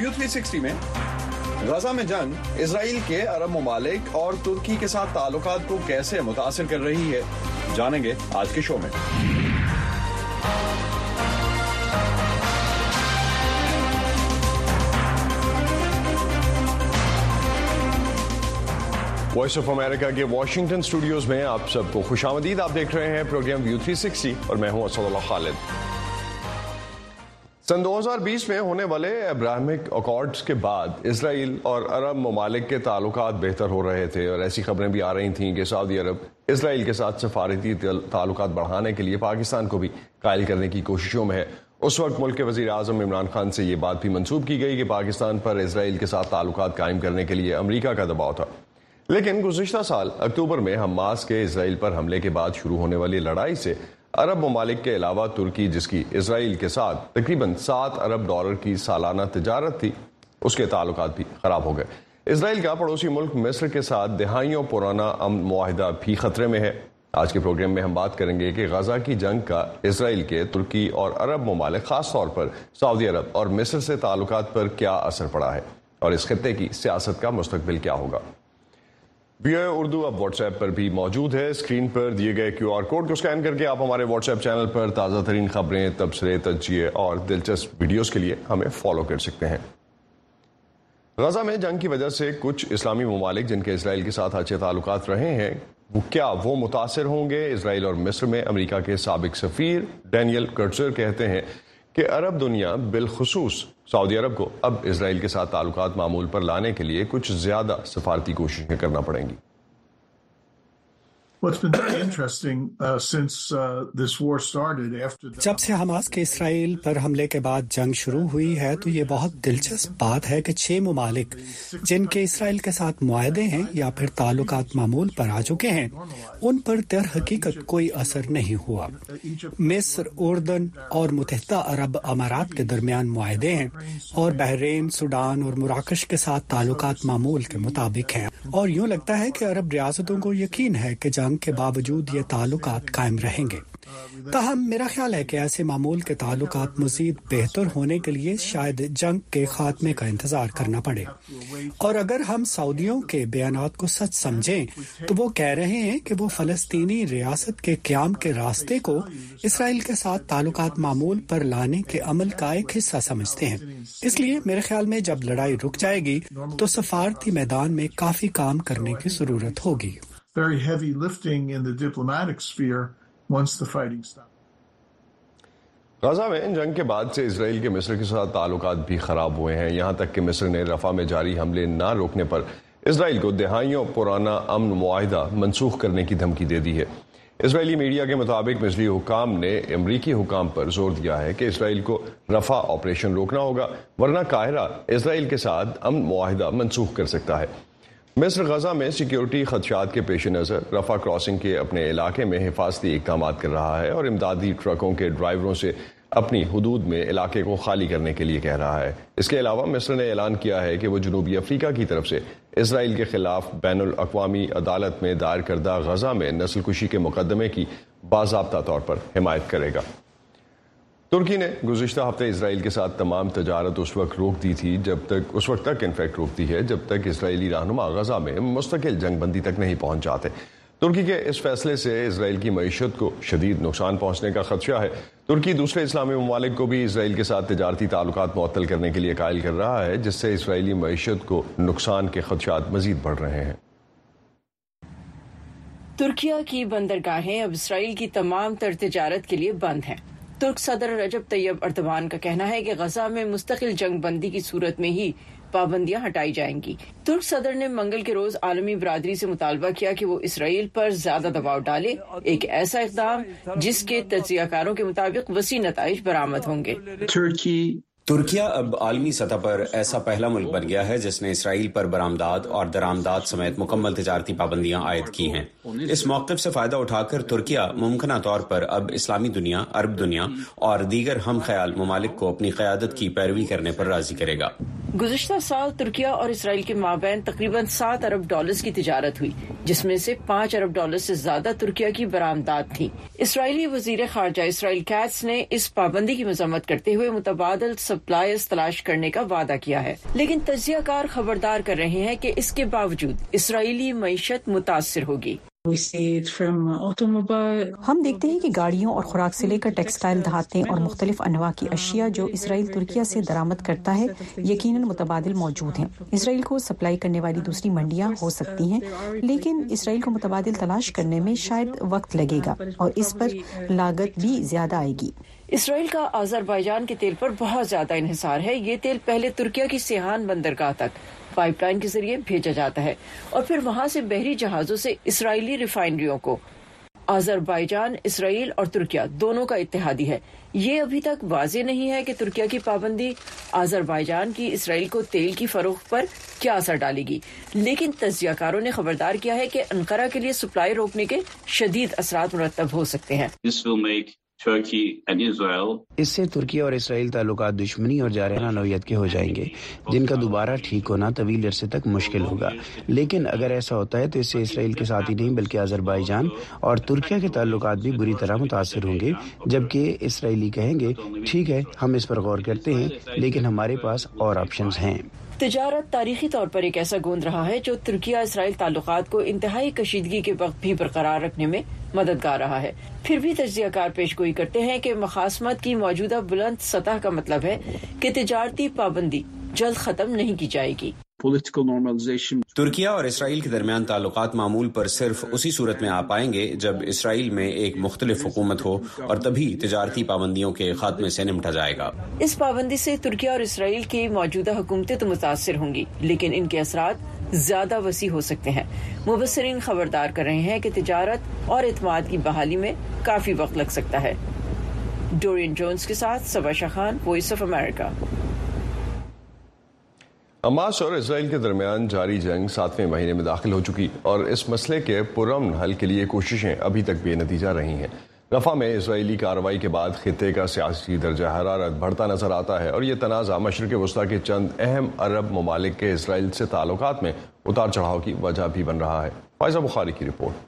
View 360 میں غزہ میں جنگ اسرائیل کے عرب ممالک اور ترکی کے ساتھ تعلقات کو کیسے متاثر کر رہی ہے، جانیں گے آج کے شو میں۔ وائس آف امریکہ کے واشنگٹن اسٹوڈیوز میں آپ سب کو خوش آمدید۔ آپ دیکھ رہے ہیں پروگرام ویو 360 اور میں ہوں اسد اللہ خالد۔ سن 2020 میں ہونے والے ابراہیمک اکارڈز کے بعد اسرائیل اور عرب ممالک کے تعلقات بہتر ہو رہے تھے، اور ایسی خبریں بھی آ رہی تھیں کہ سعودی عرب اسرائیل کے ساتھ سفارتی تعلقات بڑھانے کے لیے پاکستان کو بھی قائل کرنے کی کوششوں میں ہے۔ اس وقت ملک کے وزیر اعظم عمران خان سے یہ بات بھی منسوب کی گئی کہ پاکستان پر اسرائیل کے ساتھ تعلقات قائم کرنے کے لیے امریکہ کا دباؤ تھا۔ لیکن گزشتہ سال اکتوبر میں حماس کے اسرائیل پر حملے کے بعد شروع ہونے والی لڑائی سے عرب ممالک کے علاوہ ترکی، جس کی اسرائیل کے ساتھ تقریباً $7 ارب کی سالانہ تجارت تھی، اس کے تعلقات بھی خراب ہو گئے۔ اسرائیل کا پڑوسی ملک مصر کے ساتھ دہائیوں پرانا امن معاہدہ بھی خطرے میں ہے۔ آج کے پروگرام میں ہم بات کریں گے کہ غزہ کی جنگ کا اسرائیل کے، ترکی اور عرب ممالک خاص طور پر سعودی عرب اور مصر سے تعلقات پر کیا اثر پڑا ہے، اور اس خطے کی سیاست کا مستقبل کیا ہوگا۔ ویو اردو اب واٹس ایپ پر بھی موجود ہے۔ اسکرین پر دیے گئے QR کوڈ کو اسکین کر کے آپ ہمارے واٹس ایپ چینل پر تازہ ترین خبریں، تبصرے، تجزیے اور دلچسپ ویڈیوز کے لیے ہمیں فالو کر سکتے ہیں۔ غزہ میں جنگ کی وجہ سے کچھ اسلامی ممالک جن کے اسرائیل کے ساتھ اچھے تعلقات رہے ہیں، وہ متاثر ہوں گے؟ اسرائیل اور مصر میں امریکہ کے سابق سفیر ڈینیل کرٹزر کہتے ہیں کہ عرب دنیا بالخصوص سعودی عرب کو اب اسرائیل کے ساتھ تعلقات معمول پر لانے کے لیے کچھ زیادہ سفارتی کوششیں کرنا پڑیں گی۔ جب سے حماس کے اسرائیل پر حملے کے بعد جنگ شروع ہوئی ہے تو یہ بہت دلچسپ بات ہے کہ 6 ممالک جن کے اسرائیل کے ساتھ معاہدے ہیں یا پھر تعلقات معمول پر آ چکے ہیں، ان پر در حقیقت کوئی اثر نہیں ہوا۔ مصر، اردن اور متحدہ عرب امارات کے درمیان معاہدے ہیں، اور بحرین، سوڈان اور مراکش کے ساتھ تعلقات معمول کے مطابق ہیں، اور یوں لگتا ہے کہ عرب ریاستوں کو یقین ہے کہ جنگ کے باوجود یہ تعلقات قائم رہیں گے۔ تاہم میرا خیال ہے کہ ایسے معمول کے تعلقات مزید بہتر ہونے کے لیے شاید جنگ کے خاتمے کا انتظار کرنا پڑے، اور اگر ہم سعودیوں کے بیانات کو سچ سمجھیں تو وہ کہہ رہے ہیں کہ وہ فلسطینی ریاست کے قیام کے راستے کو اسرائیل کے ساتھ تعلقات معمول پر لانے کے عمل کا ایک حصہ سمجھتے ہیں۔ اس لیے میرے خیال میں جب لڑائی رک جائے گی تو سفارتی میدان میں کافی کام کرنے کی ضرورت ہوگی۔ Very heavy lifting in the diplomatic sphere once the fighting stops. غزہ میں جنگ کے بعد سے اسرائیل کے مصر کے ساتھ تعلقات بھی خراب ہوئے ہیں، یہاں تک کہ مصر نے رفح میں جاری حملے نہ روکنے پر اسرائیل کو دہائیوں پرانا امن معاہدہ منسوخ کرنے کی دھمکی دے دی ہے۔ اسرائیلی میڈیا کے مطابق مصری حکام نے امریکی حکام پر زور دیا ہے کہ اسرائیل کو رفح آپریشن روکنا ہوگا، ورنہ قاہرہ اسرائیل کے ساتھ امن معاہدہ منسوخ کر سکتا ہے۔ مصر غزہ میں سیکیورٹی خدشات کے پیش نظر رفح کراسنگ کے اپنے علاقے میں حفاظتی اقدامات کر رہا ہے، اور امدادی ٹرکوں کے ڈرائیوروں سے اپنی حدود میں علاقے کو خالی کرنے کے لیے کہہ رہا ہے۔ اس کے علاوہ مصر نے اعلان کیا ہے کہ وہ جنوبی افریقہ کی طرف سے اسرائیل کے خلاف بین الاقوامی عدالت میں دائر کردہ غزہ میں نسل کشی کے مقدمے کی باضابطہ طور پر حمایت کرے گا۔ ترکی نے گزشتہ ہفتے اسرائیل کے ساتھ تمام تجارت اس وقت روک دی تھی اس وقت تک روک دی ہے جب تک اسرائیلی رہنما غزہ میں مستقل جنگ بندی تک نہیں پہنچ جاتے۔ ترکی کے اس فیصلے سے اسرائیل کی معیشت کو شدید نقصان پہنچنے کا خدشہ ہے۔ ترکی دوسرے اسلامی ممالک کو بھی اسرائیل کے ساتھ تجارتی تعلقات معطل کرنے کے لیے قائل کر رہا ہے، جس سے اسرائیلی معیشت کو نقصان کے خدشات مزید بڑھ رہے ہیں۔ ترکیہ کی بندرگاہیں اب اسرائیل کی تمام تر تجارت کے لیے بند ہیں۔ ترک صدر رجب طیب اردوان کا کہنا ہے کہ غزہ میں مستقل جنگ بندی کی صورت میں ہی پابندیاں ہٹائی جائیں گی۔ ترک صدر نے منگل کے روز عالمی برادری سے مطالبہ کیا کہ وہ اسرائیل پر زیادہ دباؤ ڈالے، ایک ایسا اقدام جس کے تجزیہ کاروں کے مطابق وسیع نتائج برآمد ہوں گے۔ ترکیہ اب عالمی سطح پر ایسا پہلا ملک بن گیا ہے جس نے اسرائیل پر برآمدات اور درآمدات سمیت مکمل تجارتی پابندیاں عائد کی ہیں۔ اس موقف سے فائدہ اٹھا کر ترکیہ ممکنہ طور پر اب اسلامی دنیا، عرب دنیا اور دیگر ہم خیال ممالک کو اپنی قیادت کی پیروی کرنے پر راضی کرے گا۔ गुज़िश्ता साल तुर्किया और Israel के माबैन तकरीबन $7 अरब की तिजारत हुई, जिसमें से $5 अरब से ज्यादा तुर्किया की बरामदात थी। इसराइली वजीर खारजा इसराइल कैट्स ने इस पाबंदी की मजम्मत करते हुए मुतबादिल सप्लायर्स तलाश करने का वादा किया है, लेकिन तज्जियाकार खबरदार कर रहे हैं कि इसके बावजूद इसराइली मईशत मुतासिर होगी। हम देखते हैं कि गाड़ियों और खुराक से लेकर टेक्सटाइल, धातें और मुख्तलिफ अनवा की अशिया जो इसराइल तुर्किया से दरामद करता है यकीनन मुतबादिल मौजूद हैं। इसराइल को सप्लाई करने वाली दूसरी मंडियां हो सकती हैं, लेकिन इसराइल को मुतबादिल तलाश करने में शायद वक्त लगेगा और इस पर लागत भी ज्यादा आएगी। इसराइल का अज़रबैजान के तेल पर बहुत ज्यादा इन्हिसार है। ये तेल पहले तुर्किया की सेहान बंदरगाह तक पाइपलाइन के जरिए भेजा जाता है और फिर वहां से बहरी जहाजों से इसराइली रिफाइनरियों को। अज़रबैजान इसराइल और तुर्किया दोनों का इत्तेहादी है। ये अभी तक वाज़ेह नहीं है कि तुर्किया की पाबंदी अज़रबैजान की इसराइल को तेल की फरोख्त पर क्या असर डालेगी, लेकिन तज्जियाकारों ने खबरदार किया है कि अंकारा के लिए सप्लाई रोकने के शदीद असरात मुरत्तब हो सकते हैं। इससे तुर्की और इसराइल ताल्लुकात दुश्मनी और जारहाना नौयत के हो जाएंगे, जिनका दोबारा ठीक होना तवील अरसे तक मुश्किल होगा। लेकिन अगर ऐसा होता है तो इससे इसराइल के साथ ही नहीं बल्कि अज़रबैजान और तुर्किया के ताल्लुकात भी बुरी तरह मुतासिर होंगे, जबकि इसराइली कहेंगे ठीक है हम इस पर गौर करते हैं, लेकिन हमारे पास और ऑप्शंस हैं। तिजारत तारीखी तौर पर एक ऐसा गोंद रहा है जो तुर्किया इसराइल ताल्लुकात को इंतहाई कशीदगी के वक्त भी बरकरार रखने में मददगार रहा है। फिर भी तज्जियाकार पेशगोई करते हैं कि मुखासमत की मौजूदा बुलंद सतह का मतलब है कि तिजारती पाबंदी जल्द खत्म नहीं की जाएगी। तुर्किया और इसराइल के दरमियान ताल्लुकात मामूल पर सिर्फ उसी सूरत में आ पाएंगे जब इसराइल में एक मुख्तलिफ हुकूमत हो और तभी तिजारती पाबंदियों के खात्मे से निपटा जाएगा। इस पाबंदी से तुर्किया और इसराइल की मौजूदा हुकूमतें तो मुतासिर होंगी, लेकिन इनके असरात ज्यादा वसी हो सकते हैं। मुबस्सिरीन खबरदार कर रहे हैं कि तिजारत और इत्माद की बहाली में काफी वक्त लग सकता है। डोरियन जोन्स के साथ Saba Shah Khan, voice of America. Hamas और इसराइल के दरमियान जारी जंग 7वें महीने में दाखिल हो चुकी और इस मसले के पुरअमन हल के लिए कोशिशें अभी तक बेनतीजा रही हैं। रफा में इसराइली कार्रवाई के बाद खित्ते का सियासी दर्जा हरारत बढ़ता नजर आता है और ये तनाज़ा मशरिक़ वस्ता के चंद अहम अरब ममालिक के इसराइल से ताल्लुकात में उतार चढ़ाव की वजह भी बन रहा है। फायजा बुखारी की रिपोर्ट।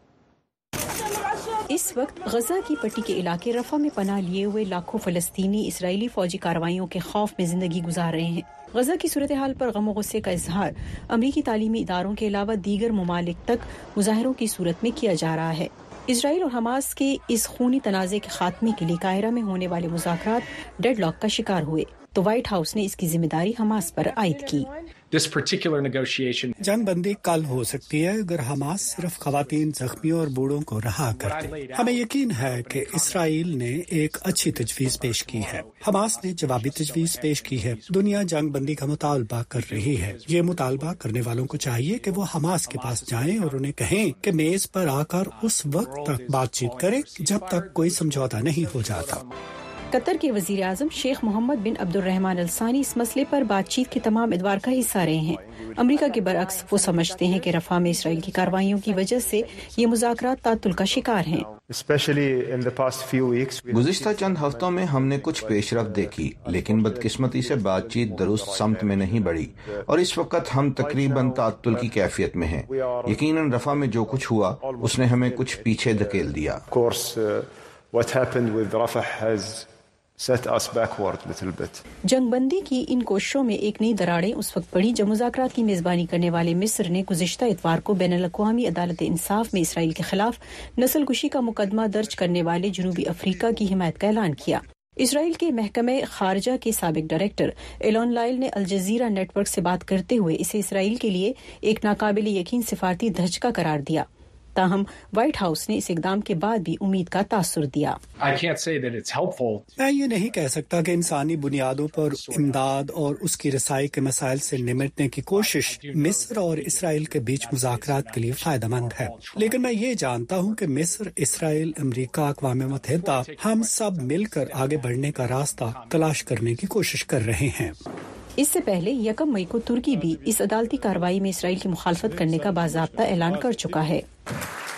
इस वक्त गजा की पट्टी के इलाके रफा में पनाह लिए हुए लाखों फलस्तीनी इसराइली फौजी कार्रवाइयों के खौफ में जिंदगी गुजार रहे हैं। गजा की सूरत हाल पर गम और गुस्से का इजहार अमरीकी तालीमी इदारों के अलावा दीगर ममालिक तक मुजाहरों की सूरत में किया जा रहा है। इसराइल और हमास के इस खूनी तनाज़े के खात्मे के लिए काहिरा में होने वाले मुज़ाकरात डेडलॉक का शिकार हुए तो व्हाइट हाउस ने इसकी जिम्मेदारी हमास पर आयद की। जंग बंदी कल हो सकती है अगर हमास सिर्फ खवातीन, जख्मियों और बूढ़ों को रहा करते। हमें यकीन है कि इसराइल ने एक अच्छी तजवीज पेश की है। हमास ने जवाबी तजवीज पेश की है। दुनिया जंग बंदी का मुतालबा कर रही है। ये मुतालबा करने वालों को चाहिए कि वो हमास के पास जाएं और उन्हें कहें कि मेज पर आकर उस वक्त तक बातचीत करें जब तक कोई समझौता नहीं हो जाता। कतर के वजीर आजम Sheikh Mohammed bin Abdulrahman Al Thani इस मसले पर बातचीत के तमाम एतवार का हिस्सा रहे हैं। अमेरिका के बरअक्स वो समझते हैं कि रफा में इसराइल की कार्रवाइयों की वजह से ये मुज़ाकरात तातुल का शिकार हैं। गुज़िश्ता चंद हफ्तों में हमने कुछ पेशरफ्त देखी, लेकिन बदकिस्मती से बातचीत दुरुस्त समत में नहीं बढ़ी और इस वक्त हम तकरीबन तातुल की कैफियत में हैं। यकीनन रफा में जो कुछ हुआ उसने हमें कुछ पीछे धकेल दिया। जंग बंदी की इन कोशिशों में एक नई दरारें उस वक्त पड़ी जब मुज़ाकरात की मेजबानी करने वाले मिस्र ने गुज़िश्ता इतवार को बैनुल-अक़वामी अदालत इंसाफ में इसराइल के खिलाफ नस्लकुशी का मुकदमा दर्ज करने वाले जनूबी अफ्रीका की हिमायत का ऐलान किया। इसराइल के महकमे खारजा के साबिक डायरेक्टर एलोन लाइल ने अल जजीरा नेटवर्क से बात करते हुए इसे इसराइल के लिए एक नाकाबिल यकीन सिफारती धचका करार दिया। ताहम व्हाइट हाउस ने इस इकदाम के बाद भी उम्मीद का तासुर दिया। मैं ये नहीं कह सकता कि इंसानी बुनियादों पर इमदाद और उसकी रसाई के मसाइल से निमटने की कोशिश मिस्र और इसराइल के बीच मुज़ाकरात के लिए फायदेमंद है, लेकिन मैं ये जानता हूँ कि मिस्र, इसराइल, अमेरिका, अक़वाम मुत्तहिदा हम सब मिलकर आगे बढ़ने का रास्ता तलाश करने की कोशिश कर रहे हैं। इससे पहले 1 मई को तुर्की भी इस अदालती कार्रवाई में इसराइल की मुखालफत करने का बाज़ाब्ता ऐलान कर चुका है।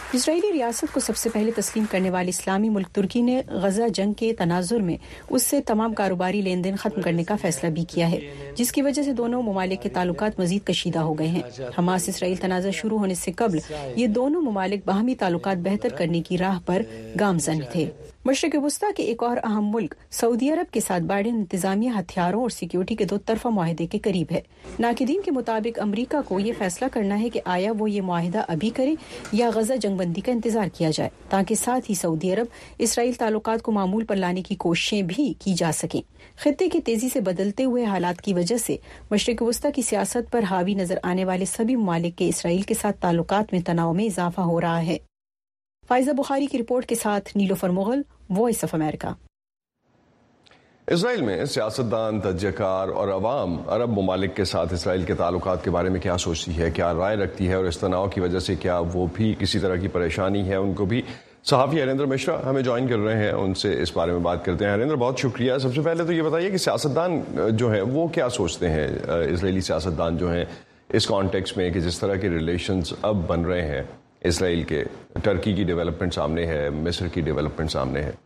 اسرائیلی ریاست کو سب سے پہلے تسلیم کرنے والے اسلامی ملک ترکی نے غزہ جنگ کے تناظر میں اس سے تمام کاروباری لین دین ختم کرنے کا فیصلہ بھی کیا ہے، جس کی وجہ سے دونوں ممالک کے تعلقات مزید کشیدہ ہو گئے ہیں۔ حماس اسرائیل تنازع شروع ہونے سے قبل یہ دونوں ممالک باہمی تعلقات بہتر کرنے کی راہ پر گامزن تھے۔ مشرق وسطیٰ کے ایک اور اہم ملک سعودی عرب کے ساتھ بائیڈن انتظامیہ ہتھیاروں اور سیکیورٹی کے دو طرفہ معاہدے کے قریب ہے۔ ناقدین کے مطابق امریکہ کو یہ فیصلہ کرنا ہے کہ آیا وہ یہ معاہدہ ابھی کرے یا غزہ جنگ بندی کا انتظار کیا جائے، تاکہ ساتھ ہی سعودی عرب اسرائیل تعلقات کو معمول پر لانے کی کوششیں بھی کی جا سکیں۔ خطے کے تیزی سے بدلتے ہوئے حالات کی وجہ سے مشرق وسطیٰ کی سیاست پر حاوی نظر آنے والے سبھی ممالک کے اسرائیل کے ساتھ تعلقات میں تناؤ میں اضافہ ہو رہا ہے۔ فائزہ بخاری کی رپورٹ کے ساتھ نیلوفر مغل، وائس آف امریکہ۔ اسرائیل میں سیاستدان، تجزیہ کار اور عوام عرب ممالک کے ساتھ اسرائیل کے تعلقات کے بارے میں کیا سوچتی ہے، کیا رائے رکھتی ہے، اور اس تناؤ کی وجہ سے کیا وہ بھی کسی طرح کی پریشانی ہے ان کو بھی؟ صحافی ہریندر مشرا ہمیں جوائن کر رہے ہیں، ان سے اس بارے میں بات کرتے ہیں۔ ہریندر، بہت شکریہ۔ سب سے پہلے تو یہ بتائیے کہ سیاستدان جو ہیں وہ کیا سوچتے ہیں، اسرائیلی سیاستدان جو ہیں اس کانٹیکس میں کہ جس طرح کے ریلیشنز اب بن رہے ہیں اسرائیل کے، ٹرکی کی ڈیولپمنٹ سامنے ہے، مصر کی ڈیولپمنٹ سامنے ہے؟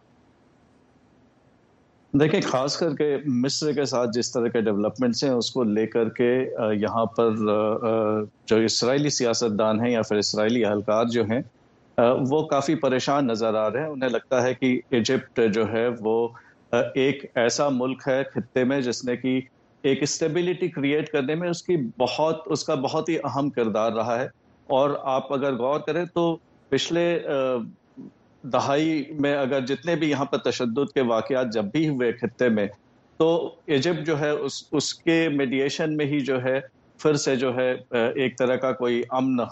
دیکھیں، خاص کر کے مصر کے ساتھ جس طرح کے ڈیولپمنٹس ہیں اس کو لے کر کے یہاں پر جو اسرائیلی سیاستدان ہیں یا پھر اسرائیلی اہلکار جو ہیں وہ کافی پریشان نظر آ رہے ہیں۔ انہیں لگتا ہے کہ ایجپٹ جو ہے وہ ایک ایسا ملک ہے خطے میں جس نے کہ ایک اسٹیبلٹی کریٹ کرنے میں اس کا بہت ہی اہم کردار رہا ہے۔ اور آپ اگر غور کریں تو پچھلے دہائی میں اگر جتنے بھی یہاں پر تشدد کے واقعات جب بھی ہوئے خطے میں، تو ایجپٹ جو ہے اس کے میڈیشن میں ہی جو ہے پھر سے جو ہے ایک طرح کا کوئی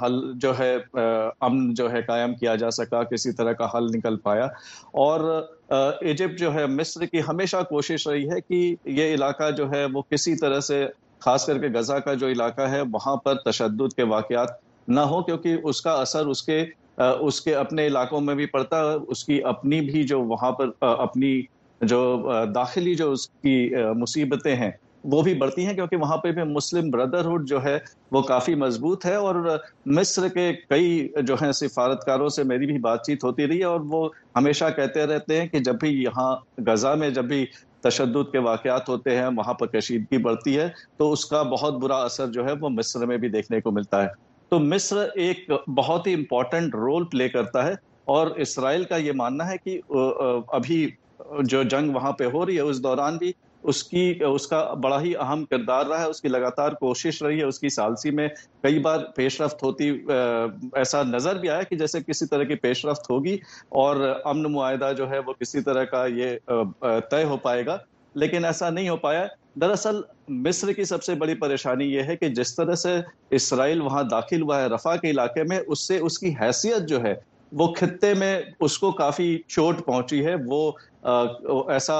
امن جو ہے قائم کیا جا سکا، کسی طرح کا حل نکل پایا۔ اور ایجپٹ جو ہے مصر کی ہمیشہ کوشش رہی ہے کہ یہ علاقہ جو ہے وہ کسی طرح سے، خاص کر کے غزہ کا جو علاقہ ہے وہاں پر تشدد کے واقعات نہ ہو، کیونکہ اس کا اثر اس کے اپنے علاقوں میں بھی پڑتا ہے، اس کی اپنی بھی جو وہاں پر اپنی جو داخلی جو اس کی مصیبتیں ہیں وہ بھی بڑھتی ہیں، کیونکہ وہاں پہ بھی مسلم بردرہڈ جو ہے وہ کافی مضبوط ہے۔ اور مصر کے کئی جو ہیں سفارتکاروں سے میری بھی بات چیت ہوتی رہی ہے، اور وہ ہمیشہ کہتے رہتے ہیں کہ جب بھی یہاں غزہ میں جب بھی تشدد کے واقعات ہوتے ہیں، وہاں پر کشیدگی بڑھتی ہے، تو اس کا بہت برا اثر جو ہے وہ مصر میں بھی دیکھنے کو ملتا ہے۔ تو مصر ایک بہت ہی امپورٹنٹ رول پلے کرتا ہے، اور اسرائیل کا یہ ماننا ہے کہ ابھی جو جنگ وہاں پہ ہو رہی ہے اس دوران بھی اس کا بڑا ہی اہم کردار رہا ہے، اس کی لگاتار کوشش رہی ہے، اس کی ثالثی میں کئی بار پیش رفت ہوتی، ایسا نظر بھی آیا کہ جیسے کسی طرح کی پیش رفت ہوگی اور امن معاہدہ جو ہے وہ کسی طرح کا یہ طے ہو پائے گا، لیکن ایسا نہیں ہو پایا۔ دراصل مصر کی سب سے بڑی پریشانی یہ ہے کہ جس طرح سے اسرائیل وہاں داخل ہوا ہے رفح کے علاقے میں، اس سے اس کی حیثیت جو ہے وہ خطے میں اس کو کافی چوٹ پہنچی ہے۔ وہ ایسا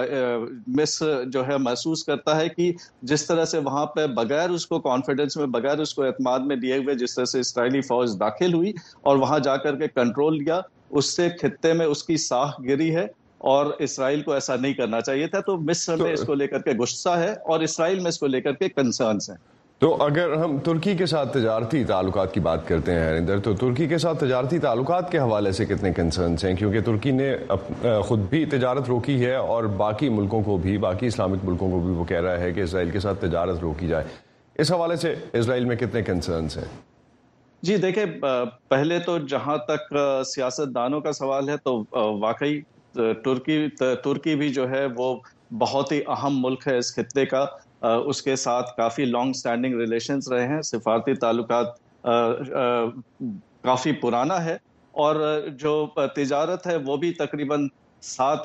مصر جو ہے محسوس کرتا ہے کہ جس طرح سے وہاں پہ بغیر اس کو کانفیڈنس میں، بغیر اس کو اعتماد میں دیے ہوئے جس طرح سے اسرائیلی فوج داخل ہوئی اور وہاں جا کر کے کنٹرول لیا، اس سے خطے میں اس کی ساکھ گری ہے، اور اسرائیل کو ایسا نہیں کرنا چاہیے تھا۔ تو مصر میں اس کو لے کر کے غصہ ہے، اور اسرائیل میں اس کو لے کر کے کنسرنس ہیں۔ تو اگر ہم ترکی کے ساتھ تجارتی تعلقات کی بات کرتے ہیں ہریندر، تو ترکی کے ساتھ تجارتی تعلقات کے حوالے سے کتنے کنسرنس ہیں؟ کیونکہ ترکی نے خود بھی تجارت روکی ہے، اور باقی ملکوں کو بھی، باقی اسلامک ملکوں کو بھی وہ کہہ رہا ہے کہ اسرائیل کے ساتھ تجارت روکی جائے۔ اس حوالے سے اسرائیل میں کتنے کنسرنس ہیں؟ جی دیکھیں، پہلے تو جہاں تک سیاست دانوں کا سوال ہے تو واقعی ترکی بھی جو ہے وہ بہت ہی اہم ملک ہے اس خطے کا، اس کے ساتھ کافی لانگ سٹینڈنگ ریلیشنز رہے ہیں، سفارتی تعلقات کافی پرانا ہے، اور جو تجارت ہے وہ بھی تقریباً 7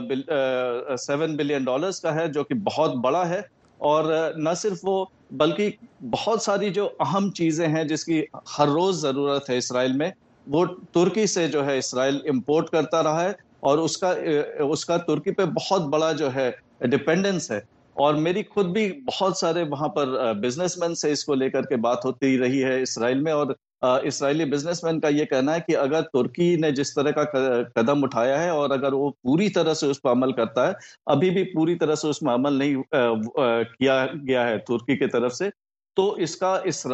بلین ڈالرز کا ہے، جو کہ بہت بڑا ہے۔ اور نہ صرف وہ بلکہ بہت ساری جو اہم چیزیں ہیں جس کی ہر روز ضرورت ہے اسرائیل میں، وہ ترکی سے جو ہے اسرائیل امپورٹ کرتا رہا ہے، اور اس کا ترکی پہ بہت بڑا جو ہے ڈیپینڈنس ہے۔ اور میری خود بھی بہت سارے وہاں پر بزنس مین سے اس کو لے کر کے بات ہوتی رہی ہے اسرائیل میں، اور اسرائیلی بزنس مین کا یہ کہنا ہے کہ اگر ترکی نے جس طرح کا قدم اٹھایا ہے، اور اگر وہ پوری طرح سے اس پر عمل کرتا ہے، ابھی بھی پوری طرح سے اس میں عمل نہیں کیا گیا ہے ترکی کی طرف سے، تو اس کا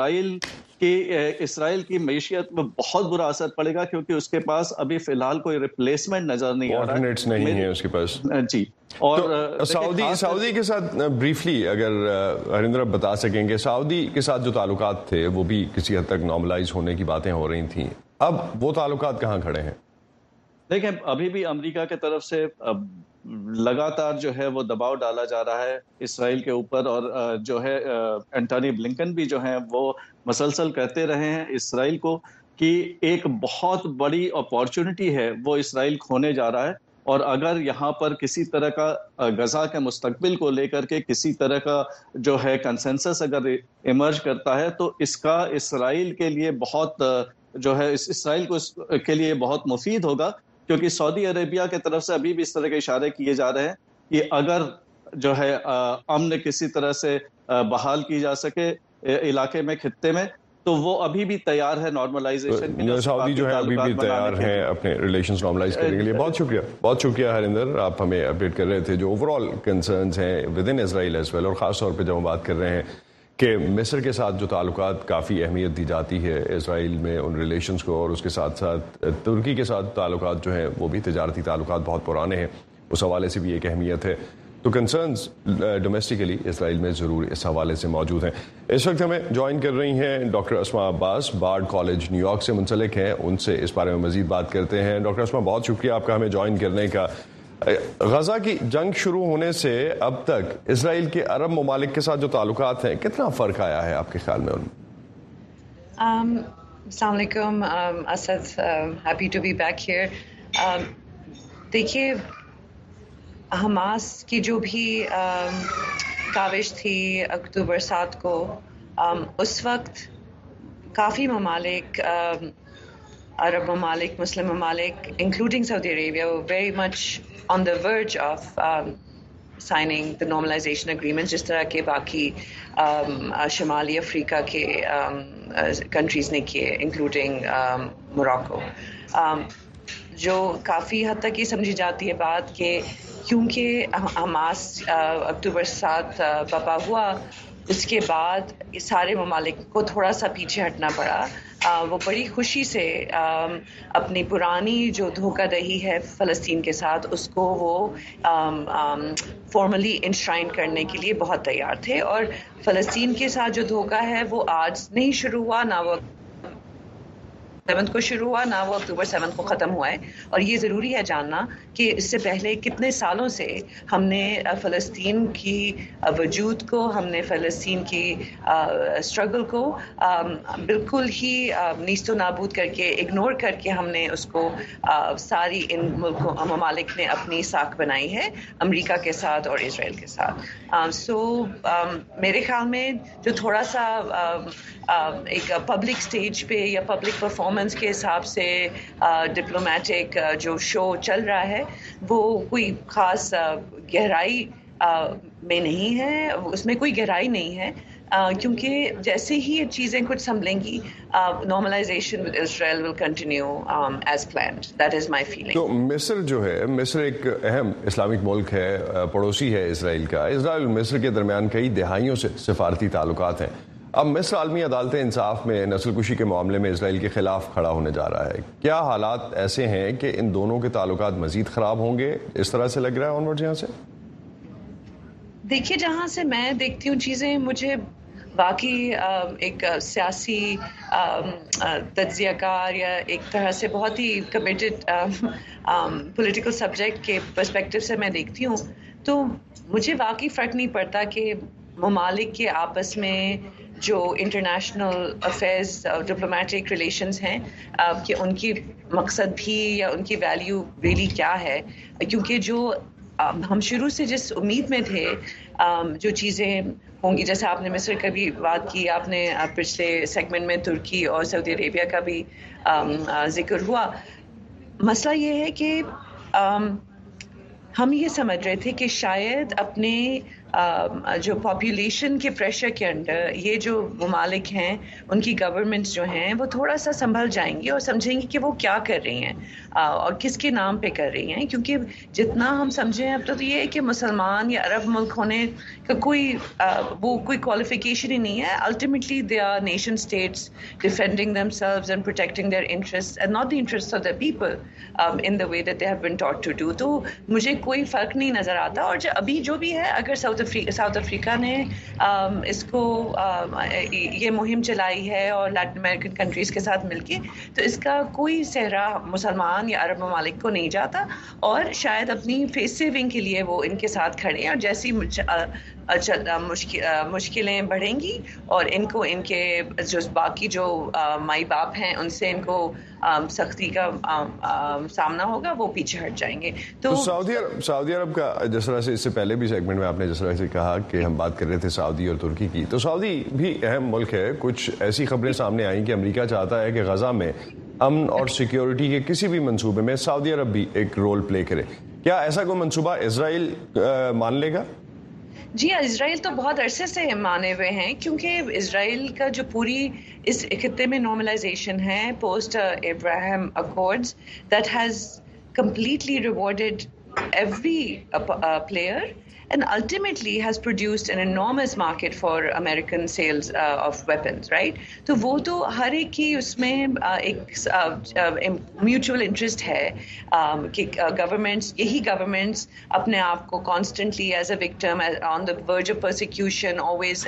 اسرائیل کی معیشت میں بہت برا اثر پڑے گا، کیونکہ اس کے پاس ابھی فی الحال کوئی ریپلیسمنٹ نظر نہیں آ رہا نہیں ہے اس کے پاس جی. اور سعودی کے ساتھ بریفلی اگر ہریندر بتا سکیں کہ سعودی کے ساتھ جو تعلقات تھے وہ بھی کسی حد تک نارملائز ہونے کی باتیں ہو رہی تھیں، اب وہ تعلقات کہاں کھڑے ہیں؟ دیکھیں ابھی بھی امریکہ کی طرف سے لگاتار جو ہے وہ دباؤ ڈالا جا رہا ہے اسرائیل کے اوپر، اور جو ہے اینٹونی بلنکن بھی جو ہیں وہ مسلسل کہتے رہے ہیں اسرائیل کو کہ ایک بہت بڑی اپارچونٹی ہے وہ اسرائیل کھونے جا رہا ہے، اور اگر یہاں پر کسی طرح کا غزہ کے مستقبل کو لے کر کے کسی طرح کا جو ہے کنسنسس اگر ایمرج کرتا ہے تو اس کا اسرائیل کے لیے بہت جو ہے اسرائیل کو کے لیے بہت مفید ہوگا، کیونکہ سعودی عربیہ کی طرف سے ابھی بھی اس طرح کے اشارے کیے جا رہے ہیں کہ اگر جو ہے امن کسی طرح سے بحال کی جا سکے علاقے میں، خطے میں، تو وہ ابھی بھی تیار ہے نارملائزیشن کے لیے. سعودی جو ہے ابھی بھی تیار ہیں اپنے ریلیشنز نارملائز کرنے کے لیے. بہت شکریہ ہریندر، آپ ہمیں اپڈیٹ کر رہے تھے جو اوور آل کنسرنز ہیں ود ان اسرائیل ایز ویل، اور خاص طور پہ جب ہم بات کر رہے ہیں کہ مصر کے ساتھ جو تعلقات کافی اہمیت دی جاتی ہے اسرائیل میں ان ریلیشنز کو، اور اس کے ساتھ ساتھ ترکی کے ساتھ تعلقات جو ہیں وہ بھی تجارتی تعلقات بہت پرانے ہیں، اس حوالے سے بھی ایک اہمیت ہے. تو کنسرنز ڈومیسٹکلی اسرائیل میں ضرور اس حوالے سے موجود ہیں. اس وقت ہمیں جوائن کر رہی ہیں ڈاکٹر اسما عباس، بارڈ کالج نیو یارک سے منسلک ہیں، ان سے اس بارے میں مزید بات کرتے ہیں. ڈاکٹر اسما بہت شکریہ آپ کا ہمیں جوائن کرنے کا. غزہ کی جنگ شروع ہونے سے اب تک اسرائیل کے عرب ممالک کے ساتھ جو تعلقات ہیں کتنا فرق آیا ہے آپ کے خیال میں ان میں؟ السلام علیکم اسد، ہیپی ٹو بی بیک ہیئر. دیکھیے حماس کی جو بھی کاوش تھی اکتوبر 7 کو، اس وقت کافی ممالک، عرب ممالک، مسلم ممالک انکلوڈنگ سعودی عربیہ ویری مچ on the verge of signing the normalization agreements، جس طرح کے باقی شمالی افریقہ کے کنٹریز نے کیے انکلوڈنگ موراکو. جو کافی حد تک یہ سمجھی جاتی ہے بات کہ کیونکہ حماس اکتوبر 7 برپا ہوا، اس کے بعد سارے ممالک کو تھوڑا سا پیچھے ہٹنا پڑا. وہ بڑی خوشی سے اپنی پرانی جو دھوکہ دہی ہے فلسطین کے ساتھ، اس کو وہ فارملی انشرائن کرنے کے لیے بہت تیار تھے. اور فلسطین کے ساتھ جو دھوکہ ہے وہ آج نہیں شروع ہوا، نہ وہ 7 کو شروع ہوا، نہ وہ اکتوبر 7 کو ختم ہوا ہے. اور یہ ضروری ہے جاننا کہ اس سے پہلے کتنے سالوں سے ہم نے فلسطین کی وجود کو، ہم نے فلسطین کی اسٹرگل کو بالکل ہی نیست و نابود کر کے، اگنور کر کے ہم نے اس کو ساری ان ممالک نے اپنی ساکھ بنائی ہے امریکہ کے ساتھ اور اسرائیل کے ساتھ. میرے خیال میں جو تھوڑا سا ایک پبلک سٹیج پہ یا پبلک پرفارمنس کے حساب سے ڈپلومیٹک جو شو چل رہا ہے وہ کوئی خاص گہرائی میں نہیں ہے، اس میں کوئی گہرائی نہیں ہے، کیونکہ جیسے ہی یہ چیزیں کچھ سنبھلیں گی نارملائزیشن ود اسرائیل ول کنٹینیو ایز پلانڈ. دیٹ از مائی فیلنگ. تو مصر جو ہے، مصر ایک اہم اسلامک ملک ہے، پڑوسی ہے اسرائیل کا. اسرائیل اور مصر کے درمیان کئی دہائیوں سے سفارتی تعلقات ہیں. اب مصر عالمی عدالت انصاف میں نسل کشی کے معاملے میں اسرائیل کے خلاف کھڑا ہونے جا رہا ہے. کیا حالات ایسے ہیں کہ ان دونوں کے تعلقات مزید خراب ہوں گے؟ اس طرح سے لگ رہا ہے آنورڈ یہاں سے. دیکھیے جہاں سے میں دیکھتی ہوں چیزیں، مجھے باقی ایک سیاسی تجزیہ کار یا ایک طرح سے بہت ہی کمیٹڈ پولیٹیکل سبجیکٹ کے پرسپیکٹو سے میں دیکھتی ہوں، تو مجھے واقعی فرق نہیں پڑتا کہ ممالک کے آپس میں جو انٹرنیشنل افیئرز ڈپلومیٹک ریلیشنز ہیں کہ ان کی مقصد بھی یا ان کی ویلیو ریلی کیا ہے. کیونکہ جو ہم شروع سے جس امید میں تھے جو چیزیں ہوں گی، جیسے آپ نے مصر کا بھی بات کی، آپ نے پچھلے سیگمنٹ میں ترکی اور سعودی عربیہ کا بھی ذکر ہوا. مسئلہ یہ ہے کہ ہم یہ سمجھ رہے تھے کہ شاید اپنے جو پاپولیشن کے پریشر کے انڈر یہ جو ممالک ہیں ان کی گورنمنٹس جو ہیں وہ تھوڑا سا سنبھل جائیں گی اور سمجھیں گی کہ وہ کیا کر رہی ہیں اور کس کے نام پہ کر رہی ہیں. کیونکہ جتنا ہم سمجھیں اب تو یہ ہے کہ مسلمان یا عرب ملک ہونے کا کوئی کوالیفیکیشن ہی نہیں ہے. الٹیمیٹلی دے آر نیشن اسٹیٹس ڈیفینڈنگ دیم سیلوز اینڈ پروٹیکٹنگ دیئر انٹرسٹ اینڈ ناٹ دی انٹرسٹ آف دا پیپل ان دا وے دیٹ دے ہیو بین ٹاٹ ٹو ڈو. تو مجھے کوئی فرق نہیں نظر آتا. اور ابھی جو بھی ہے اگر ساؤتھ افریقہ نے اس کو یہ مہم چلائی ہے اور لیٹن امریکن کنٹریز کے ساتھ مل کے, تو اس کا کوئی صحرا مسلمان یا عرب ممالک کو نہیں جاتا اور شاید اپنی فیس سیونگ کے لیے وہ ان کے ساتھ کھڑے ہیں. اور جیسی مشکلیں بڑھیں گی اور ان کو ان کے جو باقی جو مائی باپ ہیں ان سے ان کو سختی کا سامنا ہوگا وہ پیچھے ہٹ جائیں گے. تو سعودی عرب کا جس طرح سے اس سے پہلے بھی سیگمنٹ میں آپ نے جس طرح سے کہا کہ ہم بات کر رہے تھے سعودی اور ترکی کی, تو سعودی بھی اہم ملک ہے. کچھ ایسی خبریں سامنے آئیں کہ امریکہ چاہتا ہے کہ غزہ میں امن اور سیکیورٹی کے کسی بھی منصوبے میں سعودی عرب بھی ایک رول پلے کرے. کیا ایسا کوئی منصوبہ اسرائیل مان لے گا؟ جی اسرائیل تو بہت عرصے سے مانے ہوئے ہیں, کیونکہ اسرائیل کا جو پوری اس خطے میں نارملائزیشن ہے پوسٹ ابراہیم اکارڈز, دیٹ ہیز completely rewarded every player and ultimately has produced an enormous market for American sales of weapons, right? تو وہ تو ہر ایک کی اس میں ایک میوچول انٹرسٹ ہے کہ گورنمنٹس اپنے آپ کو کانسٹنٹلی ایز اے وکٹم آن دا ورج آف پرسیکیوشن always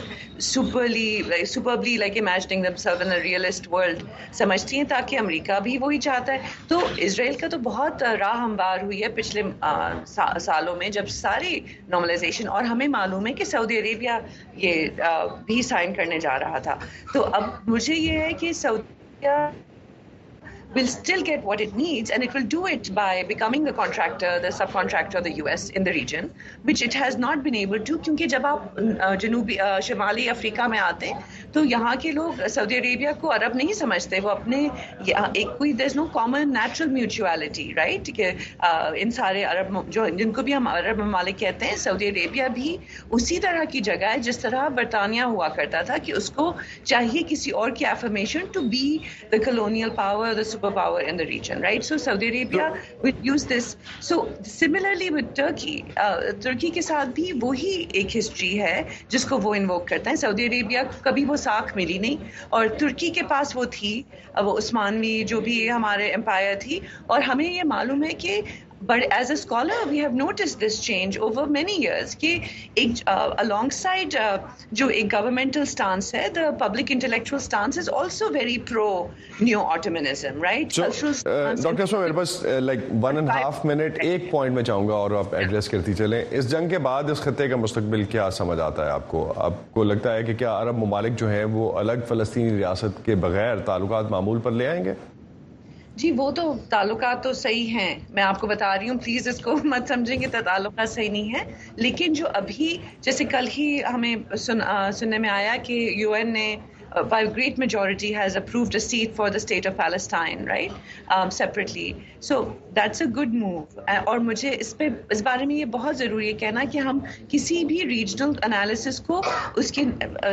superbly like imagining themselves in a realist world سمجھتی ہیں, تاکہ امریکہ بھی وہی چاہتا ہے. تو اسرائیل کا تو بہت راہ ہموار ہوئی ہے پچھلے سالوں میں جب ساری نارملائزیشن, اور ہمیں معلوم ہے کہ سعودی عربیہ یہ بھی سائن کرنے جا رہا تھا. تو اب مجھے یہ ہے کہ سعودی will still get what it needs, and it will do it by becoming the contractor, the subcontractor of the US in the region, which it has not been able to. کیونکہ جب آپ شمالی افریقہ میں آتے تو یہاں کے لوگ سعودی عربیہ کو عرب نہیں سمجھتے. وہ اپنے ایک کوئی there's no common natural mutuality, right? کہ ان سارے عرب جن کو بھی ہم عرب ممالک کہتے ہیں, سعودی عربیہ بھی اسی طرح کی جگہ ہے جس طرح برطانیہ ہوا کرتا تھا کہ اس کو چاہیے کسی اور کی affirmation to be the colonial power, the super power in the region, right? So Saudi Arabia will use this. So similarly with Turkey, ترکی کے ساتھ بھی وہی ایک ہسٹری ہے جس کو وہ انووک کرتے ہیں. سعودی عربیہ کبھی وہ ساکھ ملی نہیں, اور ترکی کے پاس وہ تھی, وہ عثمانوی جو بھی ہمارے امپائر تھی. اور ہمیں یہ معلوم ہے کہ But as a scholar, we have noticed this change over many years. کہ ایک alongside جو ایک governmental stance ہے, the public intellectual stance is also very pro neo-Ottomanism, right? ڈاکٹر اسما میرے پاس like 1.5 minute ایک پوائنٹ میں چاہوں گا اور آپ ایڈریس کرتی چلیں. اس جنگ کے بعد اس خطے کا مستقبل کیا سمجھ آتا ہے آپ کو؟ آپ کو لگتا ہے کہ کیا عرب ممالک جو ہیں وہ الگ فلسطینی ریاست کے بغیر تعلقات معمول پر لے آئیں گے؟ جی وہ تو تعلقات تو صحیح ہیں, میں آپ کو بتا رہی ہوں, پلیز اس کو مت سمجھیں کہ تعلقات صحیح نہیں ہیں. لیکن جو ابھی جیسے کل ہی ہمیں سننے میں آیا کہ UN نے by great majority has approved a seat for the state of Palestine, right? Separately. So that's a good move. اور مجھے اس بارے میں یہ بہت ضروری ہے کہنا کہ ہم کسی بھی ریجنل انالیسس کو اس کی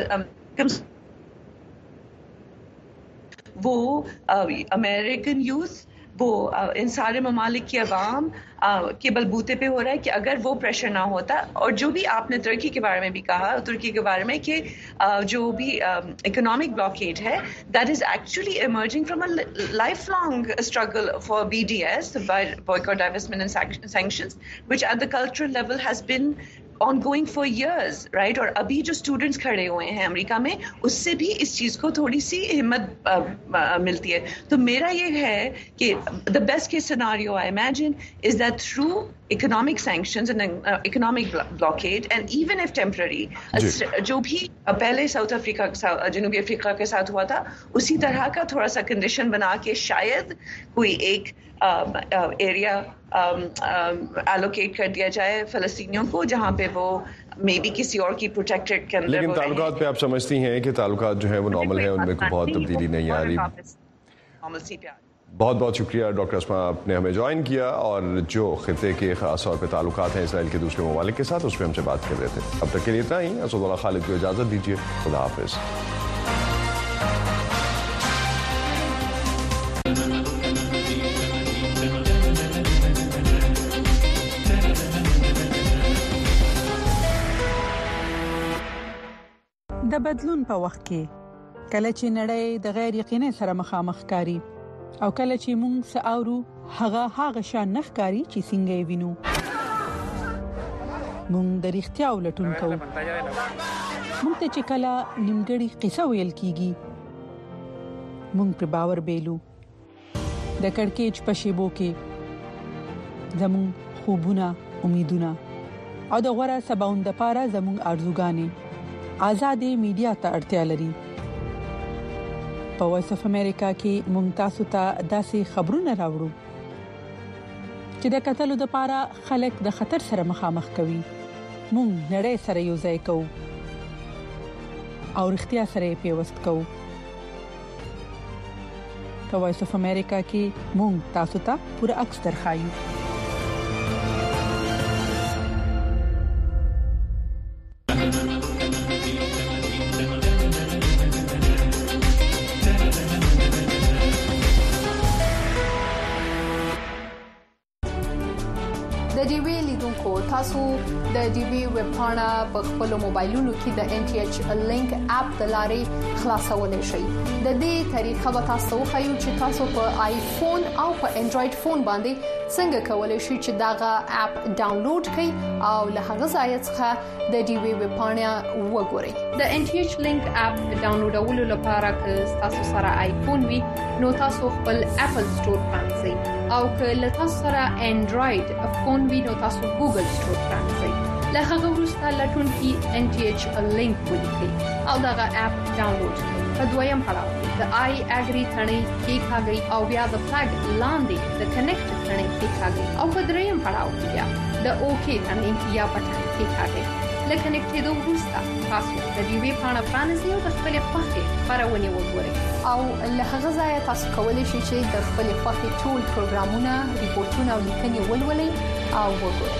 وہ امریکن یوتھ, وہ ان سارے ممالک کی عوام کے بلبوتے پہ ہو رہا ہے کہ اگر وہ پریشر نہ ہوتا. اور جو بھی آپ نے ترکی کے بارے میں بھی کہا, ترکی کے بارے میں کہ جو بھی اکنامک بلاکیڈ ہے, دیٹ از ایکچولی ایمرجنگ فرام اے لائف لانگ اسٹرگل فار BDS, boycott, divestment and sanctions, which at the cultural level has been ongoing for years, right? اور ابھی جو اسٹوڈنٹس کھڑے ہوئے ہیں امریکہ میں, اس سے بھی اس چیز کو تھوڑی سی ہمت ملتی ہے. تو میرا یہ ہے کہ the best case scenario I imagine is that through economic sanctions and economic blockade, and even if temporary, جو بھی پہلے ساؤتھ افریقہ جنوبی افریقہ کے ساتھ ہوا تھا, اسی طرح کا تھوڑا سا کنڈیشن بنا کے شاید کوئی ایک ایریا الوکیٹ کر دیا جائے فلسطینیوں کو, جہاں پہ وہ مے بی کسی اور کی پروٹیکٹڈ کے اندر. لیکن تعلقات پہ آپ سمجھتی ہیں کہ تعلقات جو ہیں وہ نارمل ہیں, ان میں کوئی بہت تبدیلی نہیں آ رہی؟ बहुत बहुत शुक्रिया डॉक्टर अस्मा, आपने हमें ज्वाइन किया और जो खिते के खास तौर पर ताल्लुकात हैं इसराइल के दूसरे ममालिक के साथ उस पर हमसे बात कर रहे थे। अब तक के लिए इतना ही। असदुल्लाह खालिद को इजाज़त दीजिए। खुदा हाफिज़। د بدلون په وخت کې کله چې نړۍ د غیر یقیني سره مخامخ کاری او کله چې موږ ساورو هغه شان نخکاری چې څنګه یې وینو، موږ د اړتیا ولټون کوو. موږ ته چې کله نیمګړی قصه ویل کیږي موږ پر باور بیلو. د کڑکېچ په شیبو کې زموږ خوبونه، امیدونه او د غوړه سباوند لپاره زموږ ارزوګانې آزادې میډیا ته اړتیا لري. په وایس اف امریکا کې موږ تاسو ته داسې خبرونه راوړو چې د قتلو د لپاره خلک د خطر سره مخامخ کوي. موږ نړۍ سره یو ځای کوو او اړتیا سره پیوست کوو. په وایس اف امریکا کې موږ تاسو ته پوره عکس درخایو. تاسو د ډي وی ویب پاڼه په خپل موبایلونو کې د NTH لینک اپ د لارې خلاصولای شئ. د دې طریقه به تاسو خو چې تاسو په آیفون او په انډراید فون باندې څنګه کولای شئ چې داغه اپ ډاونلوډ کړئ او له هغه ځای څخه د ډي وی ویب پاڼه وګورئ. د NTH لینک اپ ډاونلوډولو لپاره که تاسو سره آیفون وي نو تاسو خپل اپل سٹور پرانځئ او که له تاسو سره انډراید فون وي نو تاسو ګوګل سٹور پرانځئ. له هغه وروسته لټون کې NTH لینک ولیکئ او داغه اپ ډاونلوډ کړئ. په دویم پړاو د آی اګری ثنې کې ښاګي او بیا د فلګ لاندې د کنیکټ ثنې کې ښاګي او په دریم پړاو کې بیا د اوکی ثنې یا بټن کې ښاګي. لکه نکټېدو وروسته تاسو د ډي وی پاڼه پرانیزئ او د خپل خوښې خبرونه وګورئ او له هغه ځای تاسو کولی شئ چې د خپل خوښې ټول پروګرامونه، ریپورتونه او لیکنې ولولئ او وګورئ.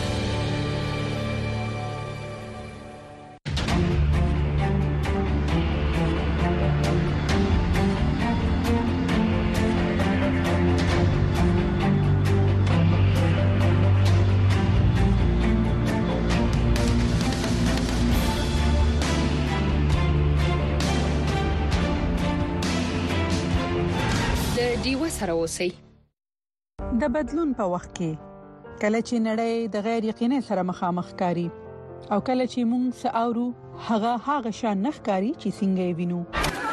سره اوسئ. د بدلون په وخت کې کله چې نړۍ د غیر یقیني سره مخامخ کاری او کله چې موږ ساورو هغه شان نخکاری چې څنګه یې وینو،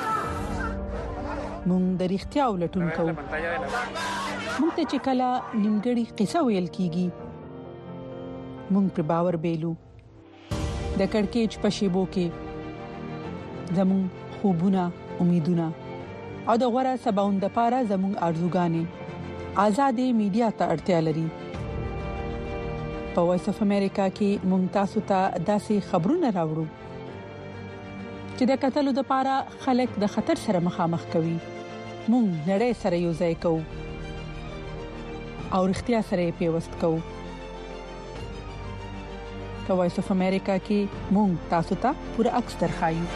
موږ د اړتیا ولټون کوو. موږ ته چې کله نیمګړی قصه ویل کیږي موږ پر باور بیلو. د کڑکېچ په شیبو کې زموږ خوبونه، امیدونه او د غوړه سباوند لپاره زموږ ارزوګانې آزادې میډیا ته اړتیا لري. په وایس اف امریکا کې موږ تاسو ته داسې خبرونه راوړو چې د قتلو د لپاره خلک د خطر سره مخامخ کوي. موږ نړۍ سره یو ځای کوو او اړتیا سره پیوست کوو. په وایس اف امریکا کې موږ تاسو ته پوره عکس درخایو.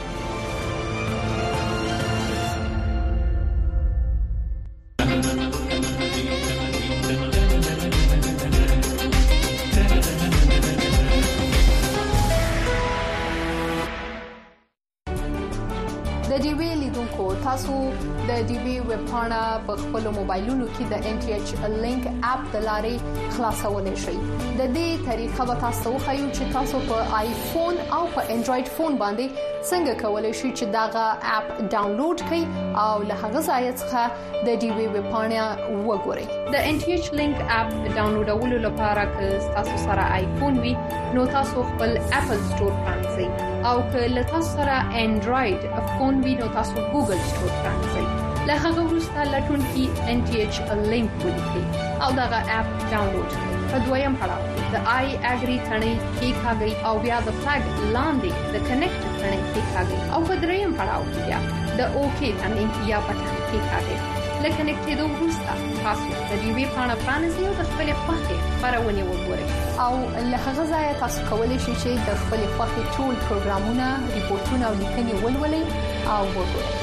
تاسو د ډي وی ویب پاڼه په خپل موبایلونو کې د NTH لینک اپ د لارې خلاصولای شئ. د دې طریقه به تاسو خو چې تاسو په آیفون او په انډراید فون باندې څنګه کولای شئ چې داغه اپ ډاونلوډ کړئ او له هغه ځای څخه د ډي وی ویب پاڼه وګورئ. د NTH لینک اپ ډاونلوډولو لپاره که تاسو سره آیفون وي نو تاسو خپل اپل سٹور پرانځئ او که له تاسو سره انډراید فون وي نو تاسو ګوګل سٹور پرانځئ. له هغه وروسته لټون کې NTH لینک ولیکئ او داغه اپ ډاونلوډ کړئ. په دویم پړاو د آی اګری ثنې کې ښاګي او بیا د فلګ لاندې د کنیکټ ثنې کې ښاګي او په دریم پړاو کې بیا د اوکی ثنې یا بټن کې ښاګي. له کنیکټ کېدو وروسته تاسو د دې ویب پاڼه پرانیزئ او د خپلې خوښې خپرونې وګورئ او له هغه ځایه تاسو کولی شئ چې د خپلې خوښې ټول پروګرامونه، ریپورتونه او لیکنې ولولئ او وګورئ.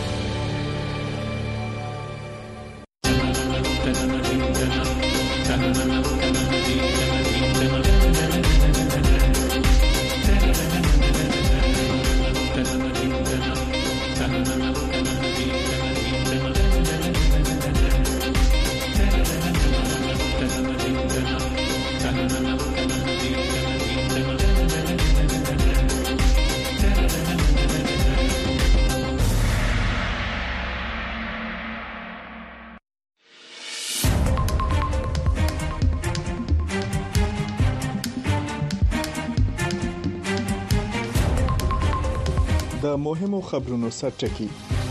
د مهمو خبرونو سرټکی.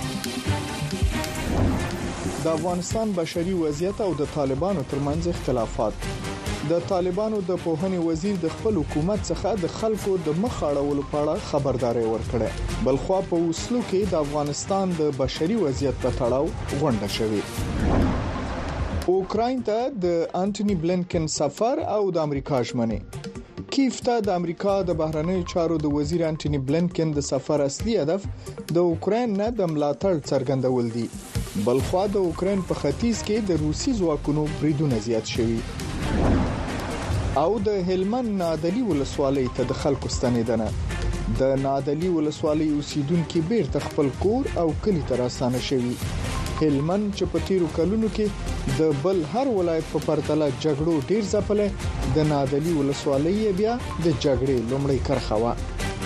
د افغانستان بشري وضعیت او د طالبانو ترمنځ اختلافات. د طالبانو د پوهنې وزیر د خپل حکومت څخه د خلکو د مخ اړولو په اړه خبرداري ورکړه. بلخوا په وسلو کې د افغانستان د بشري وضعیت په تړاو غونډه شوه. اوکراین ته د انټونی بلینکن سفر او د امریکا ژمنه. کیف ته د امریکا د بهرنیو چارو د وزیر انټونی بلینکن د سفر اصلي هدف د اوکراین نه د ملاتړ څرګندول دي. بلخوا د اوکراین په ختیځ کې د روسي ځواکونو بریدونه زیات شوي. او د هلمند نادلی ولسوالۍ ته د خلکو ستنیدنه. د نادلی ولسوالۍ اوسیدونکو بیرته خپل کور او کلی ته راستانه شوي. هلمند چې په تیرو کلونو کې د بل هر ولایت په پرتله جګړو ډیر ځپلې، د نادلی ولسوالۍ بیا د جګړې لومړی کرخه و.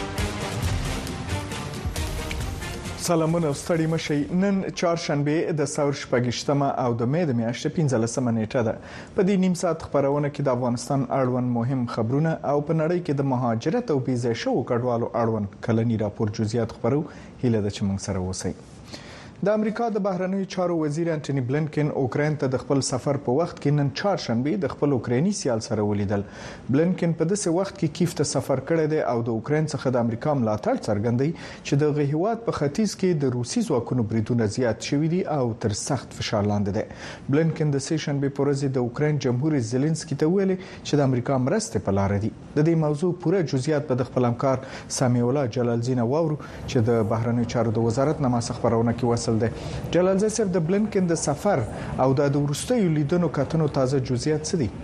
سلامونه ستړي مشي. نن چهارشنبه د سور شپږشتمه او د مې د میاشتې 15مه نیټه ده. په دې نیم ساعت خبرونه کې د افغانستان اړوند مهم خبرونه او په نړۍ کې د مهاجرت او ویزه شو کډوالو اړوند کلنی راپور جزئیات خبرو. هیله ده چې موږ سره اوسئ. د امریکا د بهرنیو چارو وزیر انټونی بلینکن اوکراین ته د خپل سفر په وخت کې نن چهارشنبه د خپل اوکرایني سیال سره ولیدل. بلینکن په داسې وخت کې کیف ته سفر کړی دی او د اوکراین څخه د امریکا ملاتړ څرګندوي چې د غهیوات په ختیځ کې د روسي ځواکونو بریدونه زیات شوي دي او تر سخت فشار لاندې دي. بلینکن د سه شنبه په ورځ د اوکراین جمهور رئیس زيلنسکي ته ویلي چې د امریکا مرسته په لار دي. د دې موضوع پوره جزئیات په خپل همکار سامي الله جلالزین واورو چې د بهرنیو چارو د وزارت نامه خبرونه کې وصل دی. جلال زیف د بلینکن د سفر او د ورستیو لیدنو کتنو تازه جزئیات څه دي؟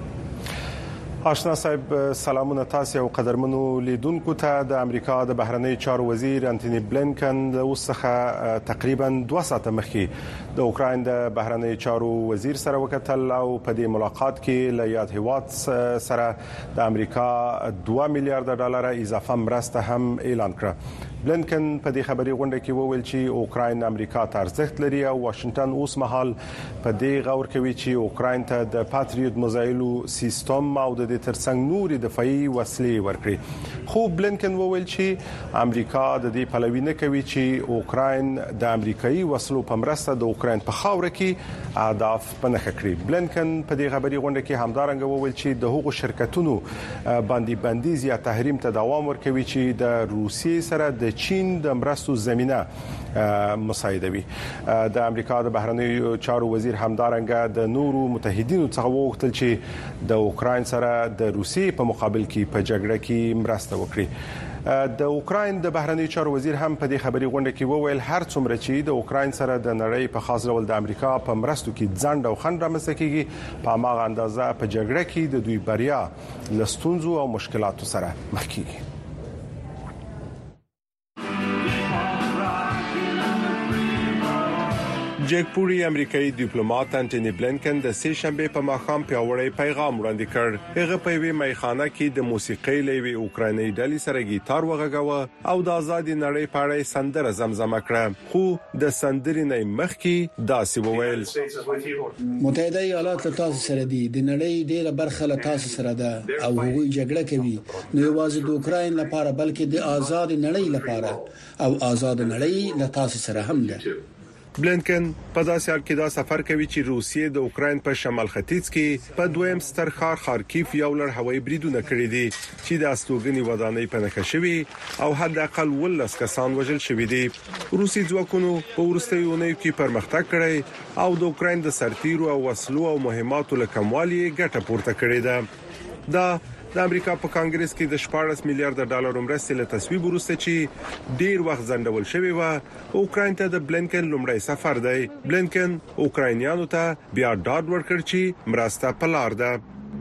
آشنا صاحب سلامونه تاسو او قدرمنو لیدونکو ته. د امریکا د بهرنیو چارو وزیر انټونی بلینکن د اوسخه تقریبا 2 ساعته مخکې د اوکراین د بهرنیو چارو وزیر سره وکتل او په دې ملاقات کې له یاد هیواد سره د امریکا 2 میلیارډ ډالر اضافه مرسته هم اعلان کړه. بلینکن په دې خبري غونډه کې وویل چې اوکراین امریکا ته ارزښت لري او واشنگټن اوس مهال په دې غور کوي چې اوکراین ته د پاتریوت میزایلو سیستم او د ترڅنګ نوري دفاعي وسلې ورکړي. خو بلینکن وویل چې امریکا د دې پلوي نه کوي چې اوکراین د امریکایي وسلو په مرسته د اوکراین په خاور کې اهداف پنهخ کړي. بلینکن په دې خبري غونډه کې همدارنګ وویل چې د هغو شرکتونو باندې بندیز یا تحریم ته دوام ورکوي چې د روسیې سره د چین د مرستو زمينه مساعدوي. د امریکا د بهرنیو چارو وزیر همدارنګ د نورو متحدینو څخه وغوښتل چې د اوکراین سره د روسیې په مقابل کې په جګړه کې مرسته وکړي. د اوکراین د بهرنیو چارو وزیر هم په دې خبري غونډه کې وویل هر څومره چې د اوکراین سره د نړۍ په خاص ډول د امریکا په مرستو کې ځنډ او خنډ رامنځته کیږي، په هغه اندازه په جګړه کې د دوی بریا لستونزو او مشکلاتو سره مخ کیږي. جیک پوری امریکایي ډیپلوماټ انټونی بلینکن د سه شنبه په ماښام پیاوړی پیغام وړاندې کړ. هغه په وی میخانه کې د موسیقۍ لوي اوکرایني ډلې سره گیتار وغږاوه او د آزاد نړۍ په اړه سندره زمزمه کړه. خو د سندرې نه مخکې داسې وویل متحده ایالات له تاسو سره دي، د نړۍ ډیره برخه له تاسو سره ده او هغوی جګړه کوي، نو یوازې د اوکراین لپاره بلکې د آزاد نړۍ لپاره او آزاد نړۍ له تاسو سره هم ده. بلینکن په داسې حال کې دا سفر کوي چې روسیې د اوکرين په شمال ختیځ کې په دویم ستر ښار خارکیف یو لړ هوایي بریدونه کړی دي چې د استوګنې ودانۍ په نښه شوی او حد اقل 12 کسان وژل شوی دي. روسي ځواکونو په ورستیو اونیو کې پرمختګ کړی او د اوکرين د سرتیرو او وسلو او مهماتو له کموالي ګټه پورته کړې ده. دا د امریکا په کانګرس کې د 14 میلیارډ ډالر مرستې له تصویب وروسته چې ډیر وخت ځنډول شوی و اوکرين ته د بلینکن لومړی سفر دی. بلینکن اوکراینیانو ته بیا ډاډ ورکړ چې مرسته په لار ده.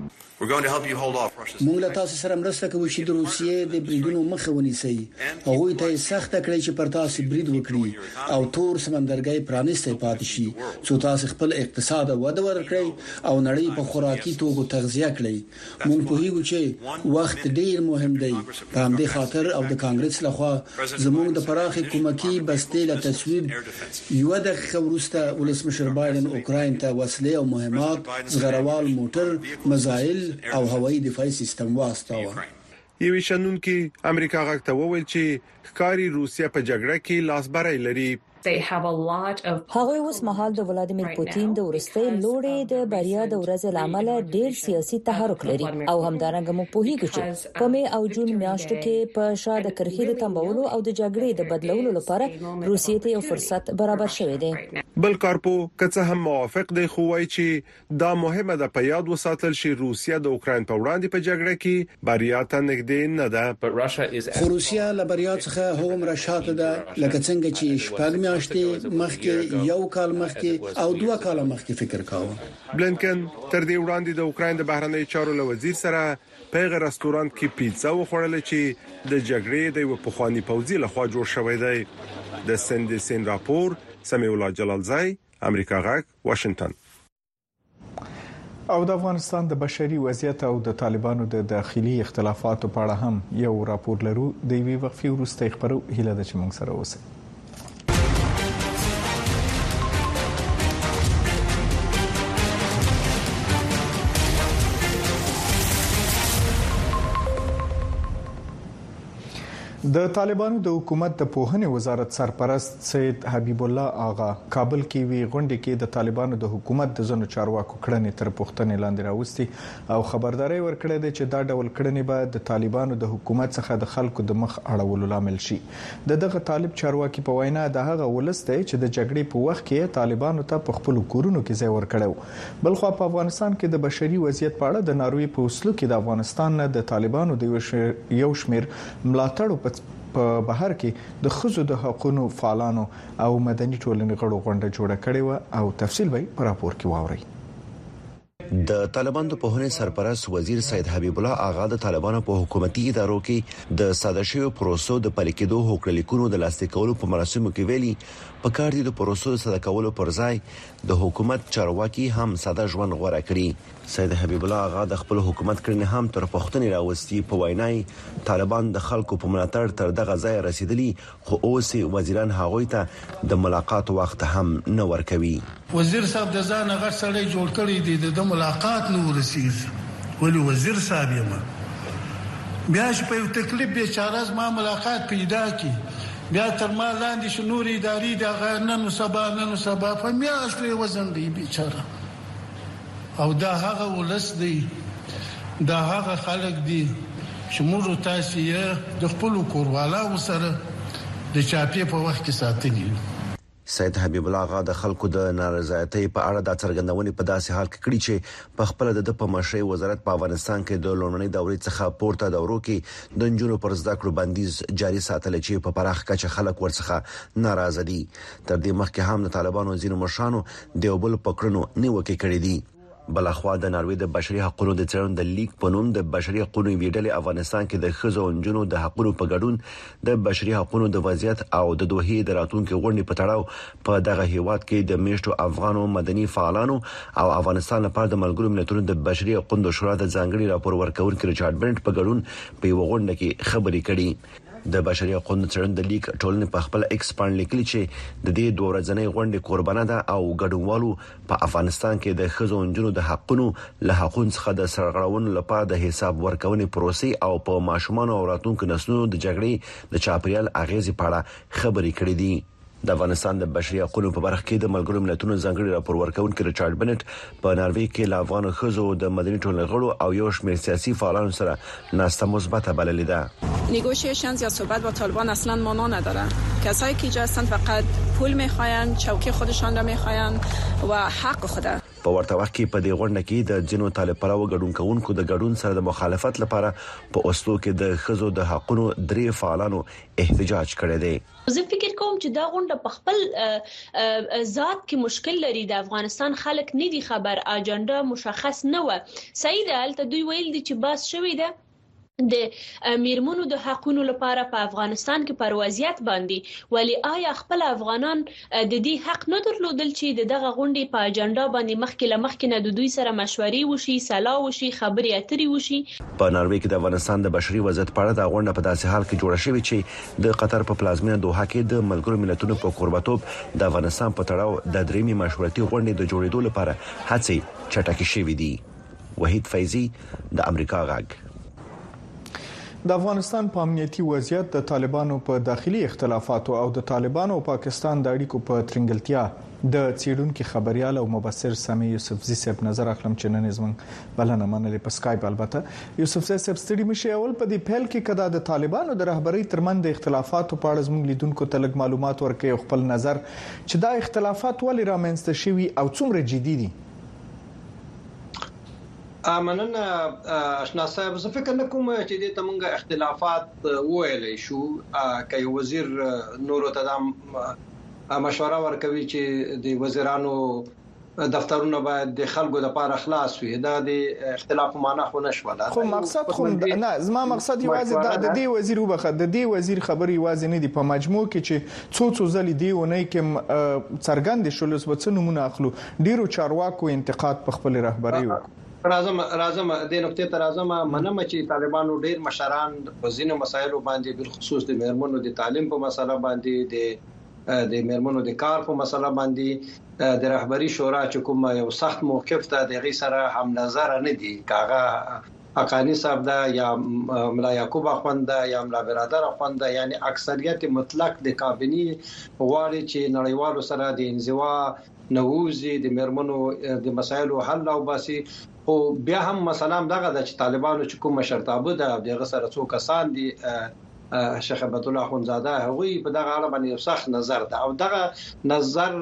موږ له تاسو سره مرسته کوو چې د روسیې د بریدونو مخه ونیسي. هغه ته سخت کړی چې پر تاسو برید وکړي او تور سمندرګي پرانیسته پاتې شي چې تاسو خپل اقتصاد وده ورکړي او نړۍ په خوراکي توکو تغذیه کړي. موږ په هیڅ چې وخت ډیر مهم دی. په همدې خاطر او د کانګرس لخوا زموږ د پراخي کومکی بستې له تصویب یو د خبرسته ولسمشر بایدن اوکرين ته وسلې او مهمات زغروال موټر مزایل او هوایي دفاعي سیستم واستاوه. یوه شنن کې امریکا غاکته وویل چې ښکاری روسیا په جګړه کې لاسبري لري. هغه اوس مهال د ولادیمیر پوتین د ورستۍ لوړې د بریا د ورځې لامل ډېر سیاسي تحرک لري او همدارنګه مو پوهیږو چې په می او جون میاشتو کې په شاده کرخې د تنبولو او د جګړې د بدلولو لپاره روسیې ته یو فرصت برابر شوی دی. بل کارپو کڅه هم موافق دی خو وايي چې دا مهمه ده په یاد وساتل شي روسیا د اوکرين په وړاندې په جګړه کې بریا ته نږدې نه ده. خو روسیا له بریا څخه هم راشاته ده لکه څنګه چې شپږ مخکې یو کال مخکې او 2 کال مخکې فکر کاوه. بلینکن تر دې وړاندې د اوکرين د بهرنی چارو له وزیر سره په رستورانت کې پیزا وخوړل چې د جګړې د پخوانی پوځي لخوا جوړ شوی دی. د سندسین راپور سمیع الله جلالزای امریکا غاک واشنگټن. او د افغانستان د بشري وضعیت او د طالبانو د داخلي اختلافاتو په اړه هم یو راپور لرو. د وی وقفي وروسته خبرو هیله د چې موږ سره اوسئ. د طالبانو د حکومت د پوهنې وزارت سرپرست سید حبیب الله آغا کابل کې وی غونډه کې د طالبانو د حکومت د ځنو چارواکو کړنې تر پوښتنې لاندې راوستي او خبرداري ورکړه ده چې دا ډول کړنې به د طالبانو د حکومت څخه د خلکو د مخ اړولو لامل شي. دغه طالب چارواکي په وینا د هغه ولسته چې د جګړې په وخت کې طالبانو ته په خپل کورونو کې ځای ورکړو. بلخو په افغانستان کې د بشري وضعیت په اړه د ناروی په وسلو کې د افغانستان نه د طالبانو د یو شمیر ملاتړو په بهر کې د خزو د حقوقو فعالانو او مدني ټولنې غړو غونډه جوړه کړې و او تفصیل به په راپور کې واورئ. د طالبانو د پوهنې سرپرست وزیر سید حبیب الله آغا د طالبانو په حکومتي ادارو کې د ساده شوی پروسو د پلي کېدو حقوق لیکونو د لاسلیک کولو په مراسمو کې ویلي په کار دي د پروسو د ساده کولو پر ځای د حکومت چارواکي هم ساده ژوند غوړه کړی. سید حبیب الله آغا د خپل حکومت کړنې هم تر پښتنې راوستي. په وینای طالبان د خلکو په ملاتړ تر دغه ځای رسیدلی خو اوس وزیران هغوی ته د ملاقات وخت هم نه ورکوي. وزیر صاحب د ځان غټ سړی جوړ کړی دی د ملاقات نه ورسیږي ولی وزیر صاحب یې بیا چې په تکلیف بیچاره ما ملاقات پیدا کی بیا تر ما لاندې شنور اداري د غنن سبا په میاشت له وزن دی بیچاره او دا هغه ولس دی دا هغه خلک دي چې موږ تاسو یې د خپل کوروالا سره د چاپی په وخت کې ساتلی. سید حبیب الله آغا د خلکو د نارضایتۍ په اړه د څرګندونې په داسې حال کې کړی چې په خپل د په مشرۍ وزارت په افغانستان کې د لومړنۍ دورې څخه پورته دورو کې د نجونو پر زده کړو بندیز جاري ساتل چې په پراخ کچه خلک ورڅخه ناراضه دي. تر دې مخکې هم د طالبانو ځینو مشرانو دیوبل پکړنو نیوکه کړې دي. بلخوا د ناروی د بشري حقوقو د څېړنو د لیګ په نوم د بشري حقوقو ویډلې افغانستان کې د خزو انجونو د حقوقو په ګډون د بشري حقوقو د وضعیت او د دوه د راتلونکو غونډې په تړاو په دغه هیواد کې د میشتو افغانو مدني فعالانو او افغانستان لپاره د ملګرو ملتونو د بشري حقوقو شورا د ځانګړي راپور ورکونکو ریچارډ برنټ په ګډون په یو غونډه کې خبرې کړې. د بشري حقوقو څېړنې د لیګ ټولنې په خپل ایکس باندې لیکلي چې د دې دوه ورځې غونډې قربانه ده او ګډونوالو په افغانستان کې د خزو انجونو د حقونو له حقوقو څخه د سرغړونې لپاره د حساب ورکونې پروسې او په ماشومان او راتلونکو نسلونو د جګړې د چاپیریال اغیزې په اړه خبرې کړې دي. د افغانستان د بشري حقوقو په برخه کې د ملګرو ملتونو ځانګړي راپور ورکونکي ریچارډ بنټ په ناروې کې له افغان ښځو د مدني ټولنې غړو او یو شمېر سیاسي فعالانو سره ناسته مثبته بللې ده. نیگوشیشنز یا صحبت با طالبان اصلا معنا نداره. کسایی که اینجا هستند فقط پول میخواین، چوکۍ خودشان را میخواین و حق خوده. په ورته وخت کې په دې غونډه کې د جنو طالب پلوه ګډون کوونکو د ګډون سره د مخالفت لپاره په اوسلو کې د ښځو د حقوقو درې فعالانو احتجاج کړی دی. زه فکر کوم چې دا غونډه په خپل ذات کې مشکل لري. د افغانستان خلک نه دي خبر، اجنډا مشخص نه و. صحیح ده، البته دوی ویل دي چې بس شوی ده د میرمنو د حقوقو لپاره په افغانستان کې پر وضعیت باندې، ولی آیا خپل افغانان د دې حق نه درلودل چې دغه غونډې په اجنډا باندې مخکې نه د دوی سره مشورې وشي، سلا وشي، خبرې اترې وشي؟ په ناروې کې د افغانستان د بشري وضعیت په اړه د غونډه په داسې حال کې جوړه شوې چې د قطر په پلازمینه دوحه کې د ملګرو ملتونو په قربتوب د افغانستان په تړاو د درېمې مشورتي غونډې د جوړېدو لپاره هڅې چټکې شوې دي. وحید فیضی، د امریکا غږ. د افغانستان په امنیتي وضعیت د طالبانو په داخلي اختلافاتو او د طالبانو او پاکستان د اړیکو په ترنګلتیا د څېړونکو خبريال او مبصر سامي یوسفزي صاحب نظر اخلم چې نن زموږ بلنه منلې په سکایپ. البته یوسفزي صاحب ستړي مشي اول په دې پیل کې کدا د طالبانو د رهبرۍ ترمن د اختلافاتو په اړه زموږ لیدونکو ته لږ معلومات ورکړي او خپل نظر چې دا اختلافات ولې رامنځته شوي او څومره جدي دي. مننه آشنا صاحب، زه فکر نه کوم چې د تمنګ اختلافات وایلې شو. کای وزیر نور تدام مشوره ورکوي چې د وزیرانو دفترونه باید د خلکو لپاره خلاص وي. دا د اختلاف معنا خو نشوله. خو مقصد خو نه، زما مقصد یوازې د دې وزیر وبخښه، د دې وزیر خبري یوازې نه دی په مجموع کې چې څو ځلې دی ونی کې څرګند شول اوس په څه نمونه اخلو. ډیرو چارواکو انتقاد په خپل رهبري وکړ. راځم د نقطې ته راځم. منم چې طالبانو ډېر مشران په ځینو مسایلو باندې بل خصوص د میرمنو د تعلیم په مسله باندې د میرمنو د کار په مسله باندې د رهبری شورا چې کوم یو سخت موقف ته د غي سره هم نظر نه دي. کاغه حقانی صاحب دا یا ملا یعقوب اخوند دا یا ملا برادر اخوند، یعنی اکثریت مطلق د کابینی غواړي چې نړیوالو سره د انزوا نووزي د میرمنو د مسایلو حل او باسي. او بیا هم مثلا دغه د طالبانو چې کوم مشرتابه ده دغه سره څو کسان دي، شیخ عبد الله اخوندزاده، هغوی په دغه اړه باندې سخت نظر ده او دغه نظر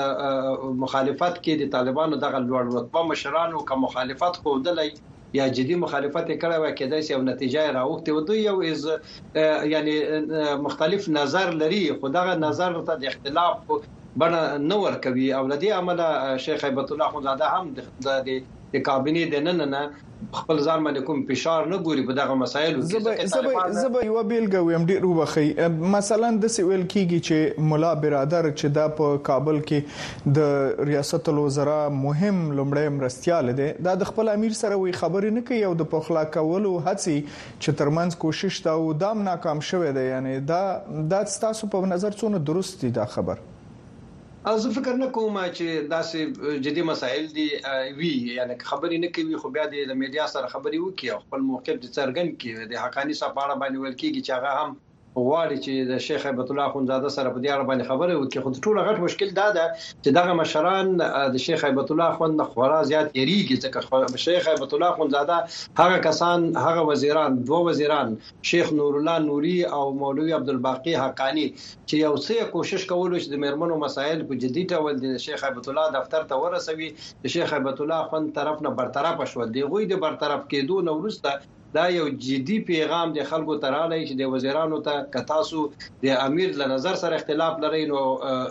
مخالفت کې د طالبانو دغه لوړ رتبه مشرانو کوم مخالفت خوندلې یا جدي مخالفت کړه و کېدای شي او نتیجه راوخته و دوی یو یعنی مختلف نظر لري، خو دغه نظر ته د اختلاف بنا نور کوي او لدی عمله شیخ عبد الله اخوندزاده هم د کابینه د نن خپل ځان باندې کوم فشار نه ګوري په دغه مسایلو کې. زبې یو بیلګه ویم ډیر وبخي. مثلا د سویل کیږي چې مولا برادر چې دا په کابل کې د ریاست الوزرا مهم لومړی مرستيال دی، دا د خپل امیر سره وی خبرې نه کوي او د پخلا کولو هڅې چې ترمنځ کوشش تا او دام ناکام شوه دی. یعنی دا تاسو په نظر څونه درست دي دا خبر؟ زه فکر نه کوم چې داسې جدي مسایل دي وی، یعنی خبرې نه کوي خو بیا د میډیا سره خبرې وکړي او خپل موقف د څرګند کړي. د حقانی صاحب اړه باندې ویل کیږي چې هغه هم غواړي چې د شیخ عبد الله اخوندزاده سره په دې اړه باندې خبرې وکړي. خو ټول غټ مشکل دا ده چې دغه مشران د شیخ عبد الله اخوند خورا زیات یریږي، ځکه شیخ عبد الله اخوندزاده هغه کسان، هغه وزیران، دوه وزیران، شیخ نور الله نوري او مولوی عبدالباقی حقانی چې یو څه کوشش کولو چې د میرمنو مسایل په جدي ډول د شیخ عبد الله دفتر ته ورسوي، د شیخ عبد الله اخوند طرف نه برطرف شول. دی غوی د برطرف کېدو نو وروسته دا یو جدي پیغام د خلکو تراله چې د وزیرانو ته کتاسو د امیر له نظر سره اختلاف لري نو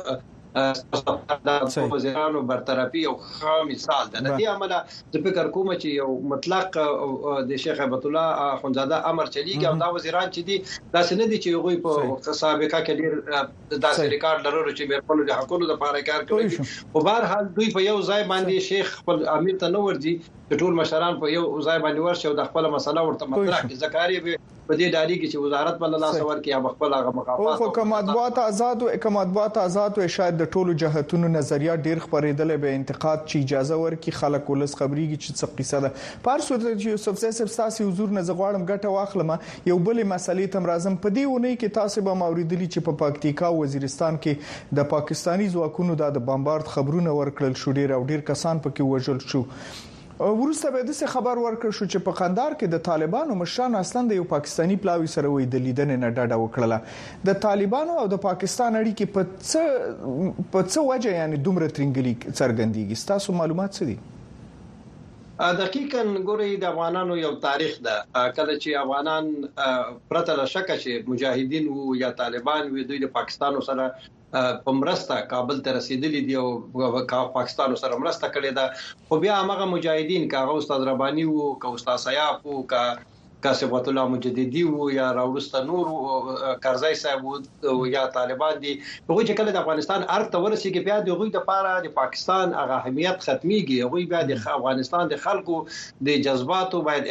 د وزیرانو برطرفي او ښه مثال ده. د دې عمله د فکر کوم چې یو مطلق د شیخ عبد الله اخوندزاده امر چلیږي او دا وزیران چې دي داسې نه دي چې غوی په سابقه کې ډیر داسې ریکارډ لري چې میرپلو د حقوقو لپاره کار کوي. په بهر حال دوی په یو ځای باندې شیخ خپل امیر ته نه ورځي، ټول مشران په یو ځای باندې ورشي او د خپل مسله ورته مطرح کړي. ځکه په دې ډاری کې چې وزارت بل لاس ورکړي یا خپل هغه مخافات او مطبوعات آزاد او شاید د ټولو جهتونو نظریات ډیر خبرېدل به انتقاد چې اجازه ورکړي خلک ولس خبريږي چې څه قصه ده پر صورت چې یوسف زیسب تاسو حضور نه زغواړم ګټه واخلم یو بل مسلې تم راځم په دې ونی کې تاسو به موریدلی چې په پکتیکا وزیرستان کې د پاکستانی ځواکونو د بمبارد خبرونه ورکړل شو ډیر کسان پکې وژل شو ورسته به د خبر ورکړ شو چې په قندار کې د طالبانو مشران اصلا د یو پاکستانی پلاوی سره وې د لیدنې نه ډډه وکړه د طالبانو او د پاکستان اړیکې په څه وجه یعنی دومره ترنګلي څرګندېږي تاسو معلومات څه دي دقیقاً ګوري د افغانانو یو تاریخ ده کله چې افغانان پرته له شک چې مجاهدین وو یا طالبان وو دوی د پاکستان سره په مرسته کابل ته رسیدلی دی او پاکستان سره مرسته کړې ده خو بیا هغه مجاهدین کاغه استاد ربانی وو کا استاد سیاف وو کا صفات الله مجددي وو یا راوړسته نور کرزای صاحب وو یا طالبان دي هغه چې کله د افغانستان ارته ورسیږي بیا د غوي د پاره د پاکستان هغه اهمیت ختميږي هغه بیا د افغانستان د خلکو د جذباتو باید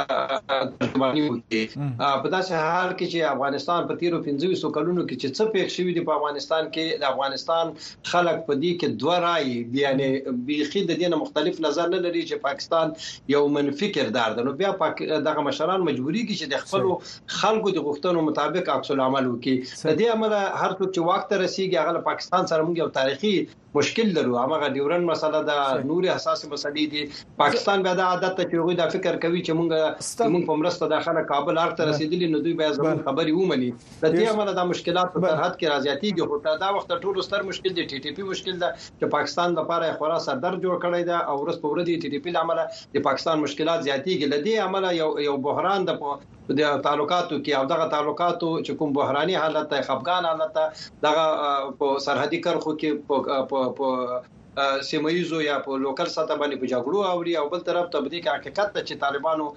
ترجمانی وکړي په داسې حال کې چې افغانستان په تیرو 15 کلونو کې چې څه پېښ شوی دی په افغانستان کې د افغانستان خلک په دې کې دوه رائے یعنی بيخي د دینه مختلف نظر نه لري چې پاکستان یو منفي کردار ده نو بیا دغه مشران مجبوری کی چې د خپل خلکو د غوښتنو مطابق عکس العمل وکړي د دې عمل هر څوک چې وخت رسیدي هغه پاکستان سره موږ یو تاریخي مشکل لرو هغه ډیورن مسله د نور حساس مسلې دي پاکستان بیا د عادت ته چې دا فکر کوي چې موږ په مرسته داخله کابل ارته رسیدلی نو دوی بیا زموږ خبري ومني د دې عمل د مشکلات په سرحد کې راځياتيږي خو دا وخت ټولو ستر مشکل دی ټي ټي پی مشکل ده چې پاکستان لپاره خورا سردر جوړ کړی دا او ورس په ورځ ټي ټي پی لامل د پاکستان مشکلات زیاتېږي لدی عمل یو بحران د تعلقاتو کې او دغه تعلقاتو چې کوم بحراني حالت ته خفقان حالت ته دغه په سرحدي کرخو کې په سیمایزو یا په لوکل سطح باندې په جګړو اوري او بل طرف ته بدی کې حقیقت ته چې طالبانو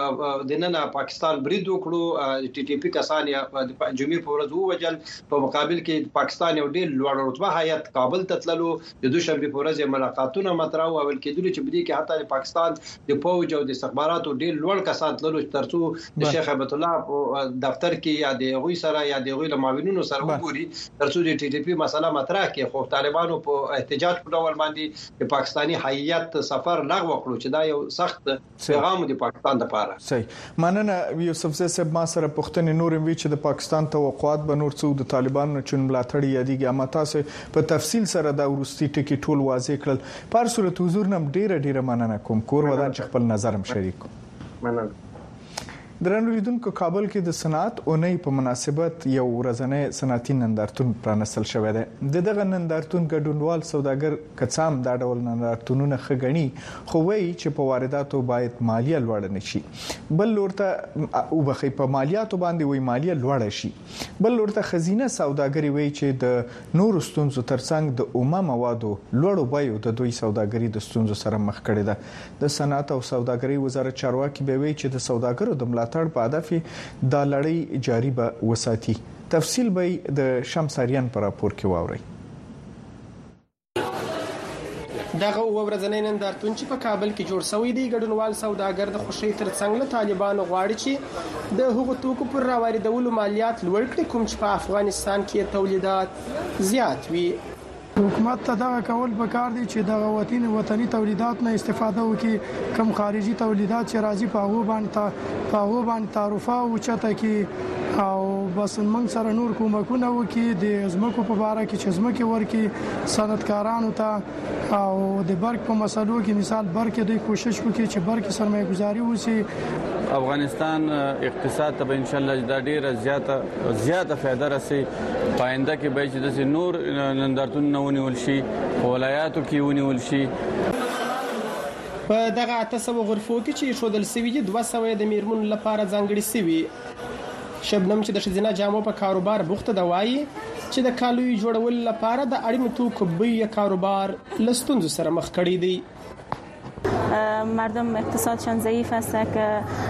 د نن پاکستان برید وکړو ټي ټي پی کسان یا جمعې په ورځ ووجل په مقابل کې پاکستان یو ډېر لوړ رتبه هیات کابل ته تللو د دوشنبه په ورځ ملاقاتونه مطرح او ول کېدل چې بدی کې حتی د پاکستان د فوج او د استخباراتو ډېر لوړ کسان تللو ترڅو د شیخ هیبت الله په دفتر کې یا د غوي سره یا د غوي معاونینو سره وګوري ترڅو د ټي ټي پی مسله مطرح کې خو طالبانو په احتجاج په ډول باندې د پاکستانی هیات سفر لغوه کړو چې دا یو سخت پیغام دی پاکستان صحیح مننه یوسف صاحب ما سره پښتنې نورم وی چې د پاکستان توقعات به نور څو د طالبانو چون ملاتړي یادېږي اما تاسو په تفصیل سره دا ورستي ټکی ټول واضح کړل پر صورت حضور نم ډیره مننه کوم کور ودان چې خپل نظرم شریک مننه درنو لیدونکو کابل کې د صنعت اونۍ په مناسبت یو ورځنی صنعتي نندارتون پرانستل شوی دی دغه نندارتون ګډونوال سوداګر کڅام دا ډول نندارتونونه خګنی خو وایي چې په وارداتو باید مالیه لوړ نه شي بل لورته او بخې په مالیاتو باندې وایي مالیه لوړ شي بل لورته خزینه سوداګری وایي چې د نور ستونزو ترڅنګ د اومه موادو لوړو بیو د دوی سوداګری د ستونزو سره مخ کړي ده د صنعت او سوداګری وزارت چارواکي به وایي چې د سوداګرو د تړ په هدف د لړۍ جاری به وساتي تفصیل به د شمساریان پر راپور کې واوري دغه ورځنی نندارتون چې په کابل کې جوړ شوی دی ګډونوال سوداګر د خوشي ترڅنګ له طالبانو غواړي چې د هغو توکو پر راوړېدلو مالیات لوړ کړي کوم چې په افغانستان کې تولیدات زیات وي حکومت ته دا کول پکار دي چې د وطني تولیدات نه استفاده وکړي کم خارجي تولیدات چې راځي په هغه باندې تعرفه او چته کې او بس موږ سره نور کومکونه وکړي د زمکو په اړه کې چې زمکه ورکي صنعتکارانو ته او د برق په مسلو کې مثال برق دوی کوشش وکړي چې برق سرمایه گذاري وشي افغانستان اقتصاد ته ان شاء الله دا ډیره زیاته فائدہ راسي پاینده کې به چې د نور نندارتون ونیول شي ولایاتو کې ونیول شي په دغه 800 غرفو کې چې شودل سوي دي 200 د میرمن لپاره ځانګړي سوي شبنم چې د شزینه جامو په کاروبار بوخته دا وایي چې د کالوي جوړول لپاره د اړینو توکو بیه کاروبار لستونزو سره مخ کړی دی مردم اقتصادشان ضعیف است که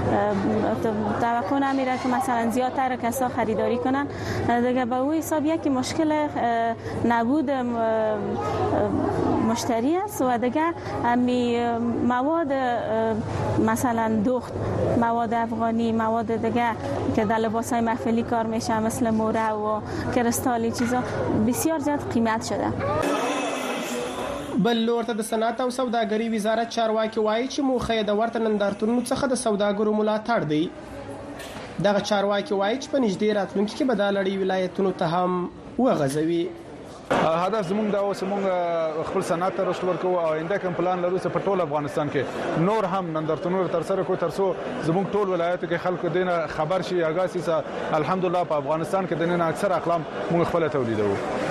توقع نمیره که مثلا زیادتر کسا خریداری کنن دیگه به اون حساب یکی مشکل نبود مشتری است و دیگه مواد مثلا دوخت، مواد افغانی، مواد دیگه که در لباسای محفلی کار میشه مثل موره و کرستالی چیزا بسیار زیاد قیمت شده. بل لور ته د صنعت او سوداګرۍ وزارت چارواکي وایي چې موخه د ورته نندارتونونو څخه د سوداګرو ملاتړ دی. دغه چارواکي وایي چې په نږدې راتلونکي کې به دا لړۍ ولایتونو ته هم وغځوي. هدف زموږ دا اوس موږ خپل صنعت ته رشد ورکو او آینده کوم پلان لرو چې په ټول افغانستان کې نور هم نندارتونونه تر سره کو ترڅو زموږ ټول ولایتو کې خلکو دینه خبر شي اگاسي چې الحمدلله په افغانستان کې دینه اکثر اقلام موږ خپل تولیدو.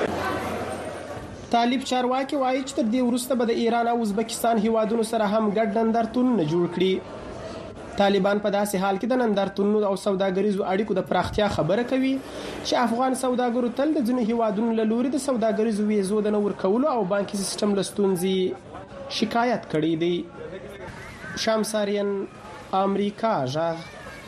طالب چارواکي وایي چې تر دې وروسته به د ایران او ازبکستان هیوادونو سره هم ګډ نندارتونونه جوړ کړي. طالبان په داسې حال کې د نندارتونونو او سوداګریزو اړیکو د پراختیا خبره کوي چې افغان سوداګرو تل د ځینو هیوادونو له لوري د سوداګریزو ویزو د نه ورکولو او بانکي سیستم له ستونزې شکایت کړی دی. شمساریان امریکا ژغ.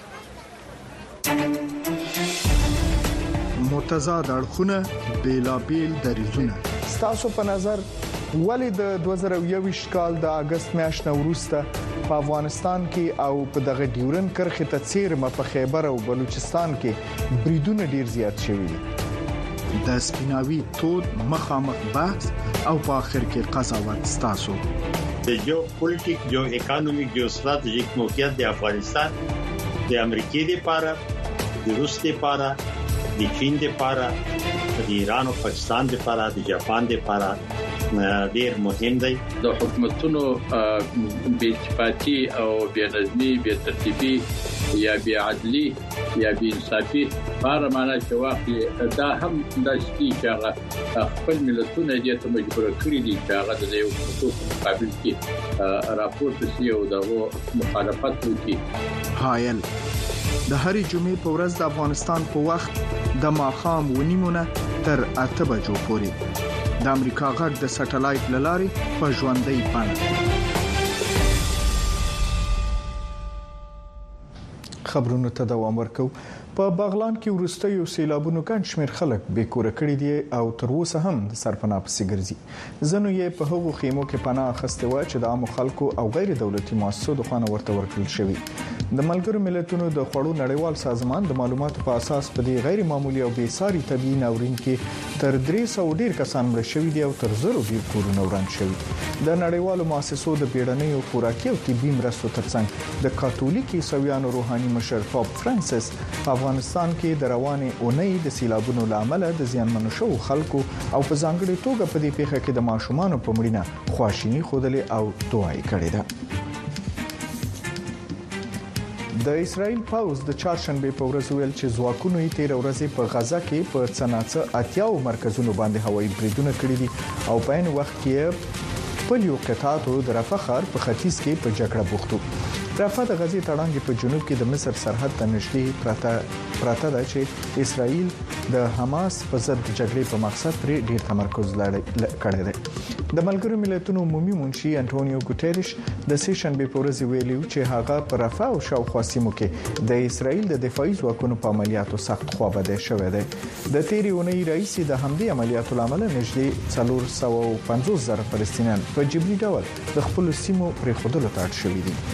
متضاد اړخونه بیلابیل دریځونه. ستاسو په نظر ولې د 2021 کال د اگست میاشتې وروسته په افغانستان کې او په دغه ډیورن کرښې ته څیرمه په خیبر او بلوچستان کې بریدونه ډیر زیات شوي دي؟ د سپیناوي تود مخامخ بحث او په اخر کې قضاوت ستاسو. جو پولیټیک جو اکانومیک جو ستراتیژیک موقعیت د افغانستان د امریکای لپاره د روس لپاره د چین لپاره د ایران او پاکستان لپاره د جاپان لپاره ډیر مهم دی. د حکومتونو بې اتفاقي او بې نظمي بې ترتیبي یا بې عدلي یا بې انصافي په معنا چې واقعي دا هم د شتي چې خپل ملتونه دې ته مجبور کړی دي چې هغه د یو حقوق مقابل کې راپورته شي او دغه مخالفت وکړي. هایل د هرې جمعې په ورځ د افغانستان په وخت د ماخام ونیمونه تر 8 بجو پورې د امریکا غږ د سټلایټ لارې په ژوندۍ بڼه. خبرونو ته دوام ورکو. په بغلان کې ورستیو سیلابونو ګڼ شمېر خلک بې کوره کړي دي او تر اوسه هم د سرپناه پسې ګرځي. ځنو یې په هغو خیمو کې پناه اخیستې و چې د عامو خلکو او غیر دولتي مؤسسو د خوا ورته ورکړل شوی. د ملګرو ملتونو د خوړو نړیوال سازمان د معلوماتو په اساس په دې غیر معمولي او بې ساري طبي ناورین کې تر 300 ډیر کسان مړ شوي دي او تر 1000 ډیر کورونه وران شوي. د نړیوالو مؤسسو د بیړنیو خوراکي او طبي مرستو ترڅنګ د کاتولیک عیسویانو روحاني مشر پاپ فرانسیس افغانستان کې د روانې اونۍ د سیلابونو لامل د زیانمنو شو خلکو او په ځانګړي توګه په دې پیښه کې د ماشومان په مړینه خواشینی خوده او دعای کړې ده. د اسرائیل پاوز د چهارشنبه په ورځ ویل چې ځواکونو یې 13 ورځې په غزا کې په څناڅه اتیاو مرکزونو باندې هوایي بریدونه کړي دي او په عین وخت کې په یو قطعاتو د رفح ښار په ختیځ کې په جګړه بوختو. رفح د غزې تړانګې په جنوب کې د مصر سرحد ته نږدې پراته ده چې اسرائیل د حماس په ضد جګړې په مقصد پر ډیر تمرکز کړی دی. د ملګرو ملتونو عمومي منشي انټونیو ګوتریش د سه شنبه په ورځ ویلي چې هغه پر رفح او شاوخوا سیمو کې د اسرائیل د دفاعي ځواکونو په عملیاتو سخت خوابده شوې ده. د تیرې اونۍ رئیس د همدې عملیاتو لامل نږدې 450,000 فلسطینیان په جبري ډول د خپل سیمو پرې خودلو ته اړ شوي دي.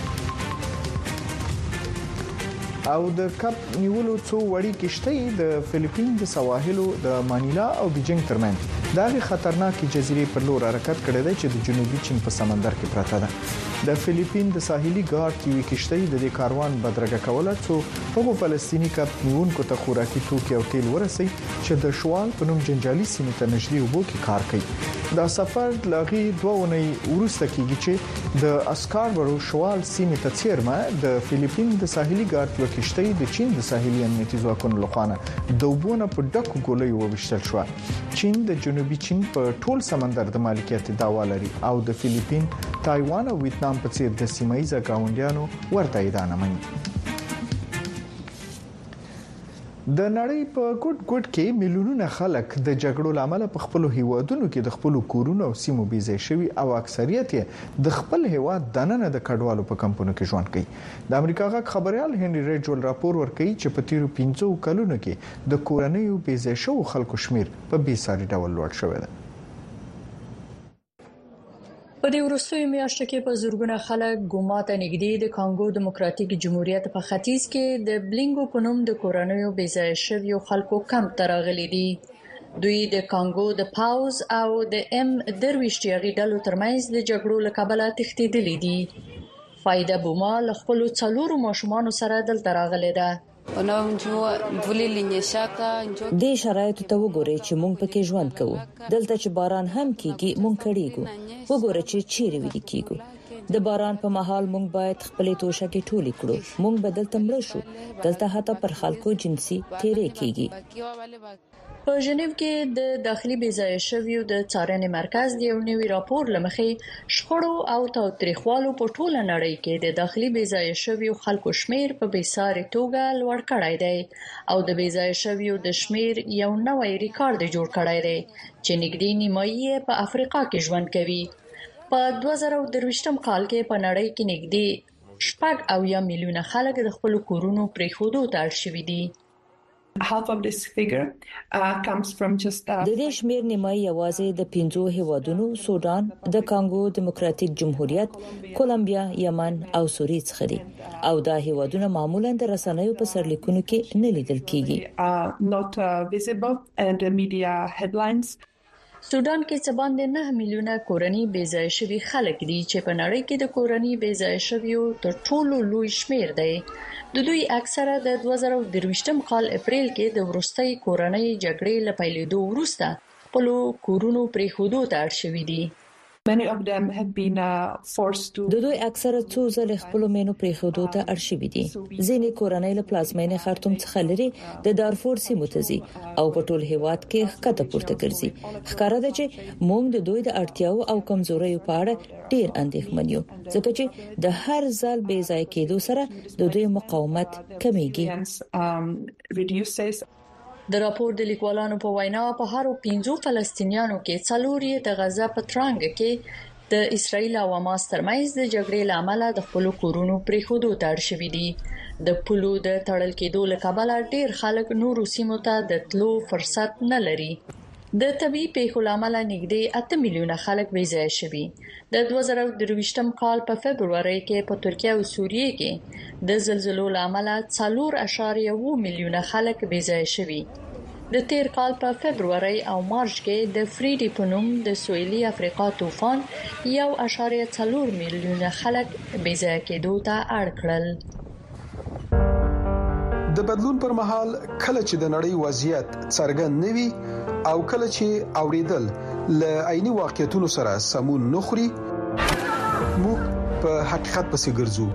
او د کپ نیولو څو وړي کشتۍ د فلیپین د سواحلو د مانیلا او بیجینګ ترمنځ د خطرناکې جزیرې پر لور حرکت کړی دی چې د جنوبي چین په سمندر کې پراته ده. د فلیپین د ساحلي ګارد یوې کشتۍ د دې کاروان بدرګه کوله څو هغو فلسطیني کپ نیونکو ته خوراکي توکي او تیل ورسي چې د شوال په نوم جنجالي سیمې ته نږدې وبو کې کار کوي. دا سفر لغي 2 اونۍ وروسته کیږي چې د اسکاربرو شوال سیمې ته څیرمه د فلیپین د ساحلي ګارد یو کشتۍ د چین د ساحلي امنیتي ځواکونو لخوا د وبونه په ډکو ګولۍ وویشتل شو. چین د جنوبي چین په ټول سمندر د مالکیت دعوا لري او د فلیپین، تایوان او ویتنام په څیر د سیمایي ځګاونډیانو ورته ادانه مني. د نړۍ په ګډ کې میلیونونه خلک د جګړو لامل په خپل هیوادونو کې د خپل کورونو او سیمو بيځای شوي او اکثریت یې د خپل هیواد دننه د کډوالو په کمپونو کې ژوند کوي. د امریکا غږ خبريال هنري ریجول راپور ورکوي چې په تیرو 15 کلونو کې د کورنیو بيځای شو خلکو شمیر په بې ساري ډول لوړ شوی دی. په دې وروستیو میاشتو کې په زورګونه خلک ګوما ته نږدې د کانګو دیموکراتیک جمهوریت په ختیځ کې د بلینګو په نوم د کورنیو بېځایه شویو خلکو کمپ ته راغلي دي. دوی د کانګو د پاوز او د M23 ډلو ترمنځ د جګړو له کبله تښتېدلي دي. فایده بوما له خپلو 4 ماشومانو سره دلته راغلې ده. د شرایطو ته وګورئ چې موږ پکې ژوند کوو. دلته چې باران هم کیږي موږ کړيګو. وګورئ چې چیرې ویل کیږي. د باران په مهال موږ باید خپلې توشکې ټولې کړو. موږ بدل تمړ شو. دلته حتی پر خلکو جنسي تیرې کیږي. په ژنیو کې د داخلي بېځایه شویو د څارنې مرکز د یو نوي راپور لمخې شخړو او تاوتریخوالو په ټوله نړۍ کې د داخلي بېځایه شویو خلکو شمیر په بېساري توګه لوړ کړی دی او د بېځایه شویو د شمیر یو نوی ریکارډ جوړ کړی دی چې نږدې نیمایي په افریقا کې ژوند کوي. په 2023 کال کې په نړۍ کې نږدې 6 میلیونه خلک د خپل کورونو پریښودو ته اړ شوي دي. Half of this figure comes from just د دې شمیر نیمایي یوازې د 5 هیوادونو سودان، د کانګو دیموکراتیک جمهوریت، کولمبیا، یمن او سوریه څخه دي او دا هیوادونه معمولاً د رسنیو په سرلیکونو کې نه لیدل کیږي. not visible in the media headlines. سودان کې څه باندې 9 میلیونه کورنۍ بېځایه شوي خلک دي چې په نړۍ کې د کورنۍ بېځایه شویو تر ټولو لوی شمیر دی. د دوی اکثره د 2023 کال اپریل کې د وروستۍ کورنۍ جګړې له پیلېدو وروسته خپل کورونو پریښودو ته اړ شوي دي. Many of them have been forced to د دوی اکثره څو ځل خپل مینو پریښودو ته اړ شوي دي. ځینې کورنۍ له پلازمینې خرطوم څخه لري د دارفور سیمو ته ځي او په ټول هیواد کې ښکته پورته ګرځي. ښکاره ده چې موږ د دوی د اړتیاو او کمزوریو په اړه ډیر اندېښمن یو ځکه چې د هر ځل بې ځای کېدو سره د دوی مقاومت کمیږي. د راپور د لیکوالانو په وینا په هر 5 فلسطینیانو کې 4 د غزا په ترانګ کې د اسرایل او حماس ترمنځ د جګړې لامل د خپل کورونو پریښودو ته اړ شوي دي. د پلو د تړل کېدو له کبله ډیر خلک نورو سیمو ته د تلو فرصت نه لري. د طبي پیښو لامل نږدې 8 میلیونه خلک بېځایه شوي. د 2023 کال په فبرवरी کې په ترکیه او سوریه کې د زلزلو لامل 4.1 میلیونه خلک بېځایه شوي. د تیر کال په فبرवरी او مارچ کې د فریډي په نوم د سویلي افریقا طوفان 1.4 میلیونه خلک بېځایه کېدو ته اړ کړل. د بدلون پر مهال کله چې د نړۍ وضعیت څرګند نوي او کله چې اوریدل ل عیني واقعیتونو سره سمون نخري موږ په حقیقت پسې ګرځو.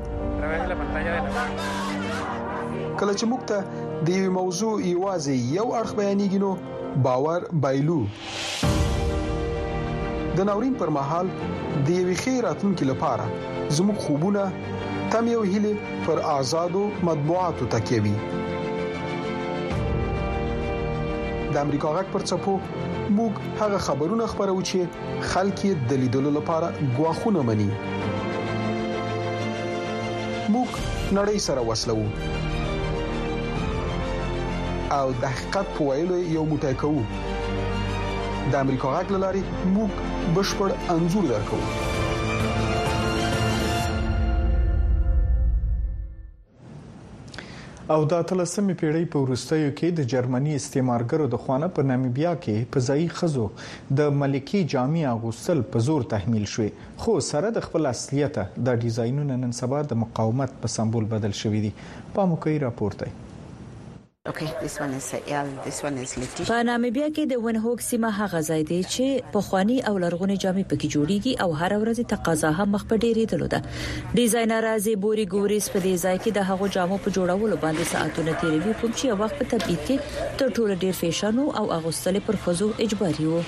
کله چې موږ ته د یو موضوع یوازې یو اړخ بیانېږي نو باور بایلو. د ناورین پر مهال د یوې خیراتونکو لپاره زموږ خوبونه تم یو هیله پر آزادو مطبوعاتو تکیوي. د امریکا غږ پر څپو موږ هغه خبرونه خبرو چې خلک د لیدلو لپاره غواخونه مني. موږ نړۍ سره وسلو او د حقیقت په ویلو یو موټی کوو. د امریکا غږ لاري موږ بشپړ انزور درکو. او د 13مې پیړۍ په وروستیو کې د جرمني استعمارګرو د خوانه په نامیبیا کې په ځای خزو د ملکی جامې اغوستل په زور تحمیل شوې، خو سره د خپل اصلیت د ډیزاینونو نن سبا د مقاومت په سمبول بدل شوې دي. په موقعي راپورته په نامیبیا کې د ونهوګ سیمه هغه ځای دی چې په خواني او لرغونی جامې پکې جوړیږي او هر ورځ تقاضا هم مخ په ډیرېدلو ده. ډیزاینر ازي بوري ګوريس په دې ځای کې د هغو جامو په جوړولو باندې ساعتونه تیروي، کوم چې وخت په تبعید کې تر ټولو ډیر فیشن او اغوستل پر خزو اجباري وو.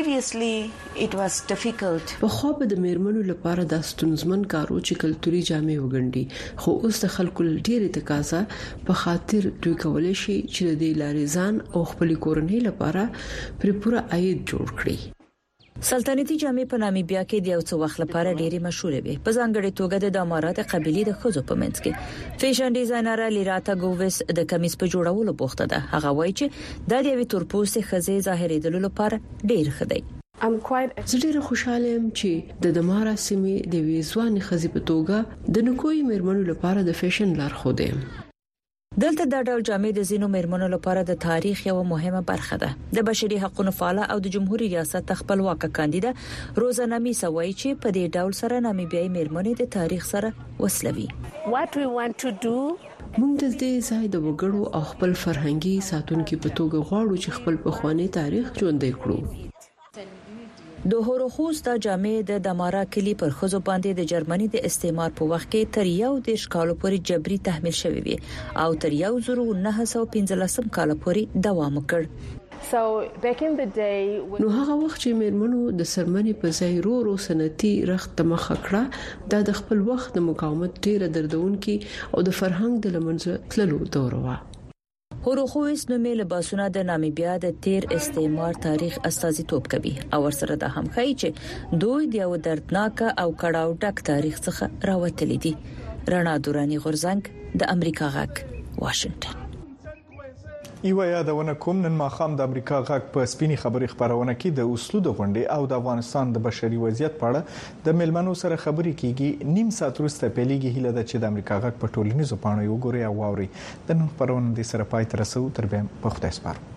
په خو په د میرمنو لپاره د ستونزمن کارو چې کلتوري جامې وګڼي، خو اوس د خلکو ډیره تقاضا په خاطر دوی کولای شي چې د لارزان او خپل کورنۍ لپاره پر پوره عاید جوړ کړي. سلطنتي جامې په نامیبیا کې د یو څو وخت لپاره ډېری مشهوره وي، په ځانګړي توګه د دامارات قبيلې د خزو په منځ کې. فیشن ډیزاینر لیراتا ګووس د کمیس په جوړولو بوخته ده. هغه وایي چې د یوې تورپوستې خزې ظاهرېدلو لپاره ډېر ښه دی. زه ډیره خوشاله یم چې د دمارا سیمې د ویزوان خزي په توګه د نکوي میرمنو لپاره د فیشن لارښود یم. دلته د ډول جامې د زینو میرمنو لپاره د تاریخ یو مهمه برخه ده. د بشري حقوقو فعال او د جمهوریت ریاست خپلواک کاندیدا روزا نامیسا وایي چې په دې ډول سره نامیبیایي میرمنې د تاریخ سره وسلوي. موږ د دې ځای د وګړو او خپل فرهنګي ساتونکو په توګه غواړو چې خپل پخوانی تاریخ ژوندی کړو. د هوروخوس د جامع د دمارا کلی پر خزو باندې د جرمني د استعمار په وخت کې تر یو د شکالو پورې جبري تحمیل شوی وي او تر 1915 کال پورې دوام وکړ. نو هغه وخت چې میرمنو د سرمنې په ځای رو سنتي رخت مخه کړه د خپل وخت د مقاومت ډیره دردونکي او د فرهنګ د لمنځه تللو دور و. هوروخوس نومې لباسونه د نامیبیا د تیر استعمار تاریخ استازیتوب کوي او ورسره د هم ښایي چې دوی د یو دردناک او کړهو ډک تاریخ څخه راوتلي دي. رڼا دورانی غورزنګ د امریکا غږ واشنگټن. یو یادونه کوم نن ماخام د امریکا غږ په سپینی خبري خبرونه کې د اوسلو د غونډې او د افغانستان د بشري وضعیت په اړه د ملمنو سره خبرې کیږي. نیم ساعت وروسته پیلېږي. هیله ده چې د امریکا غږ په ټولنیزو پاڼو یو ګوري او واوري. د نن خبرونه د سره پای تر رسو تر به په خدای سپارو.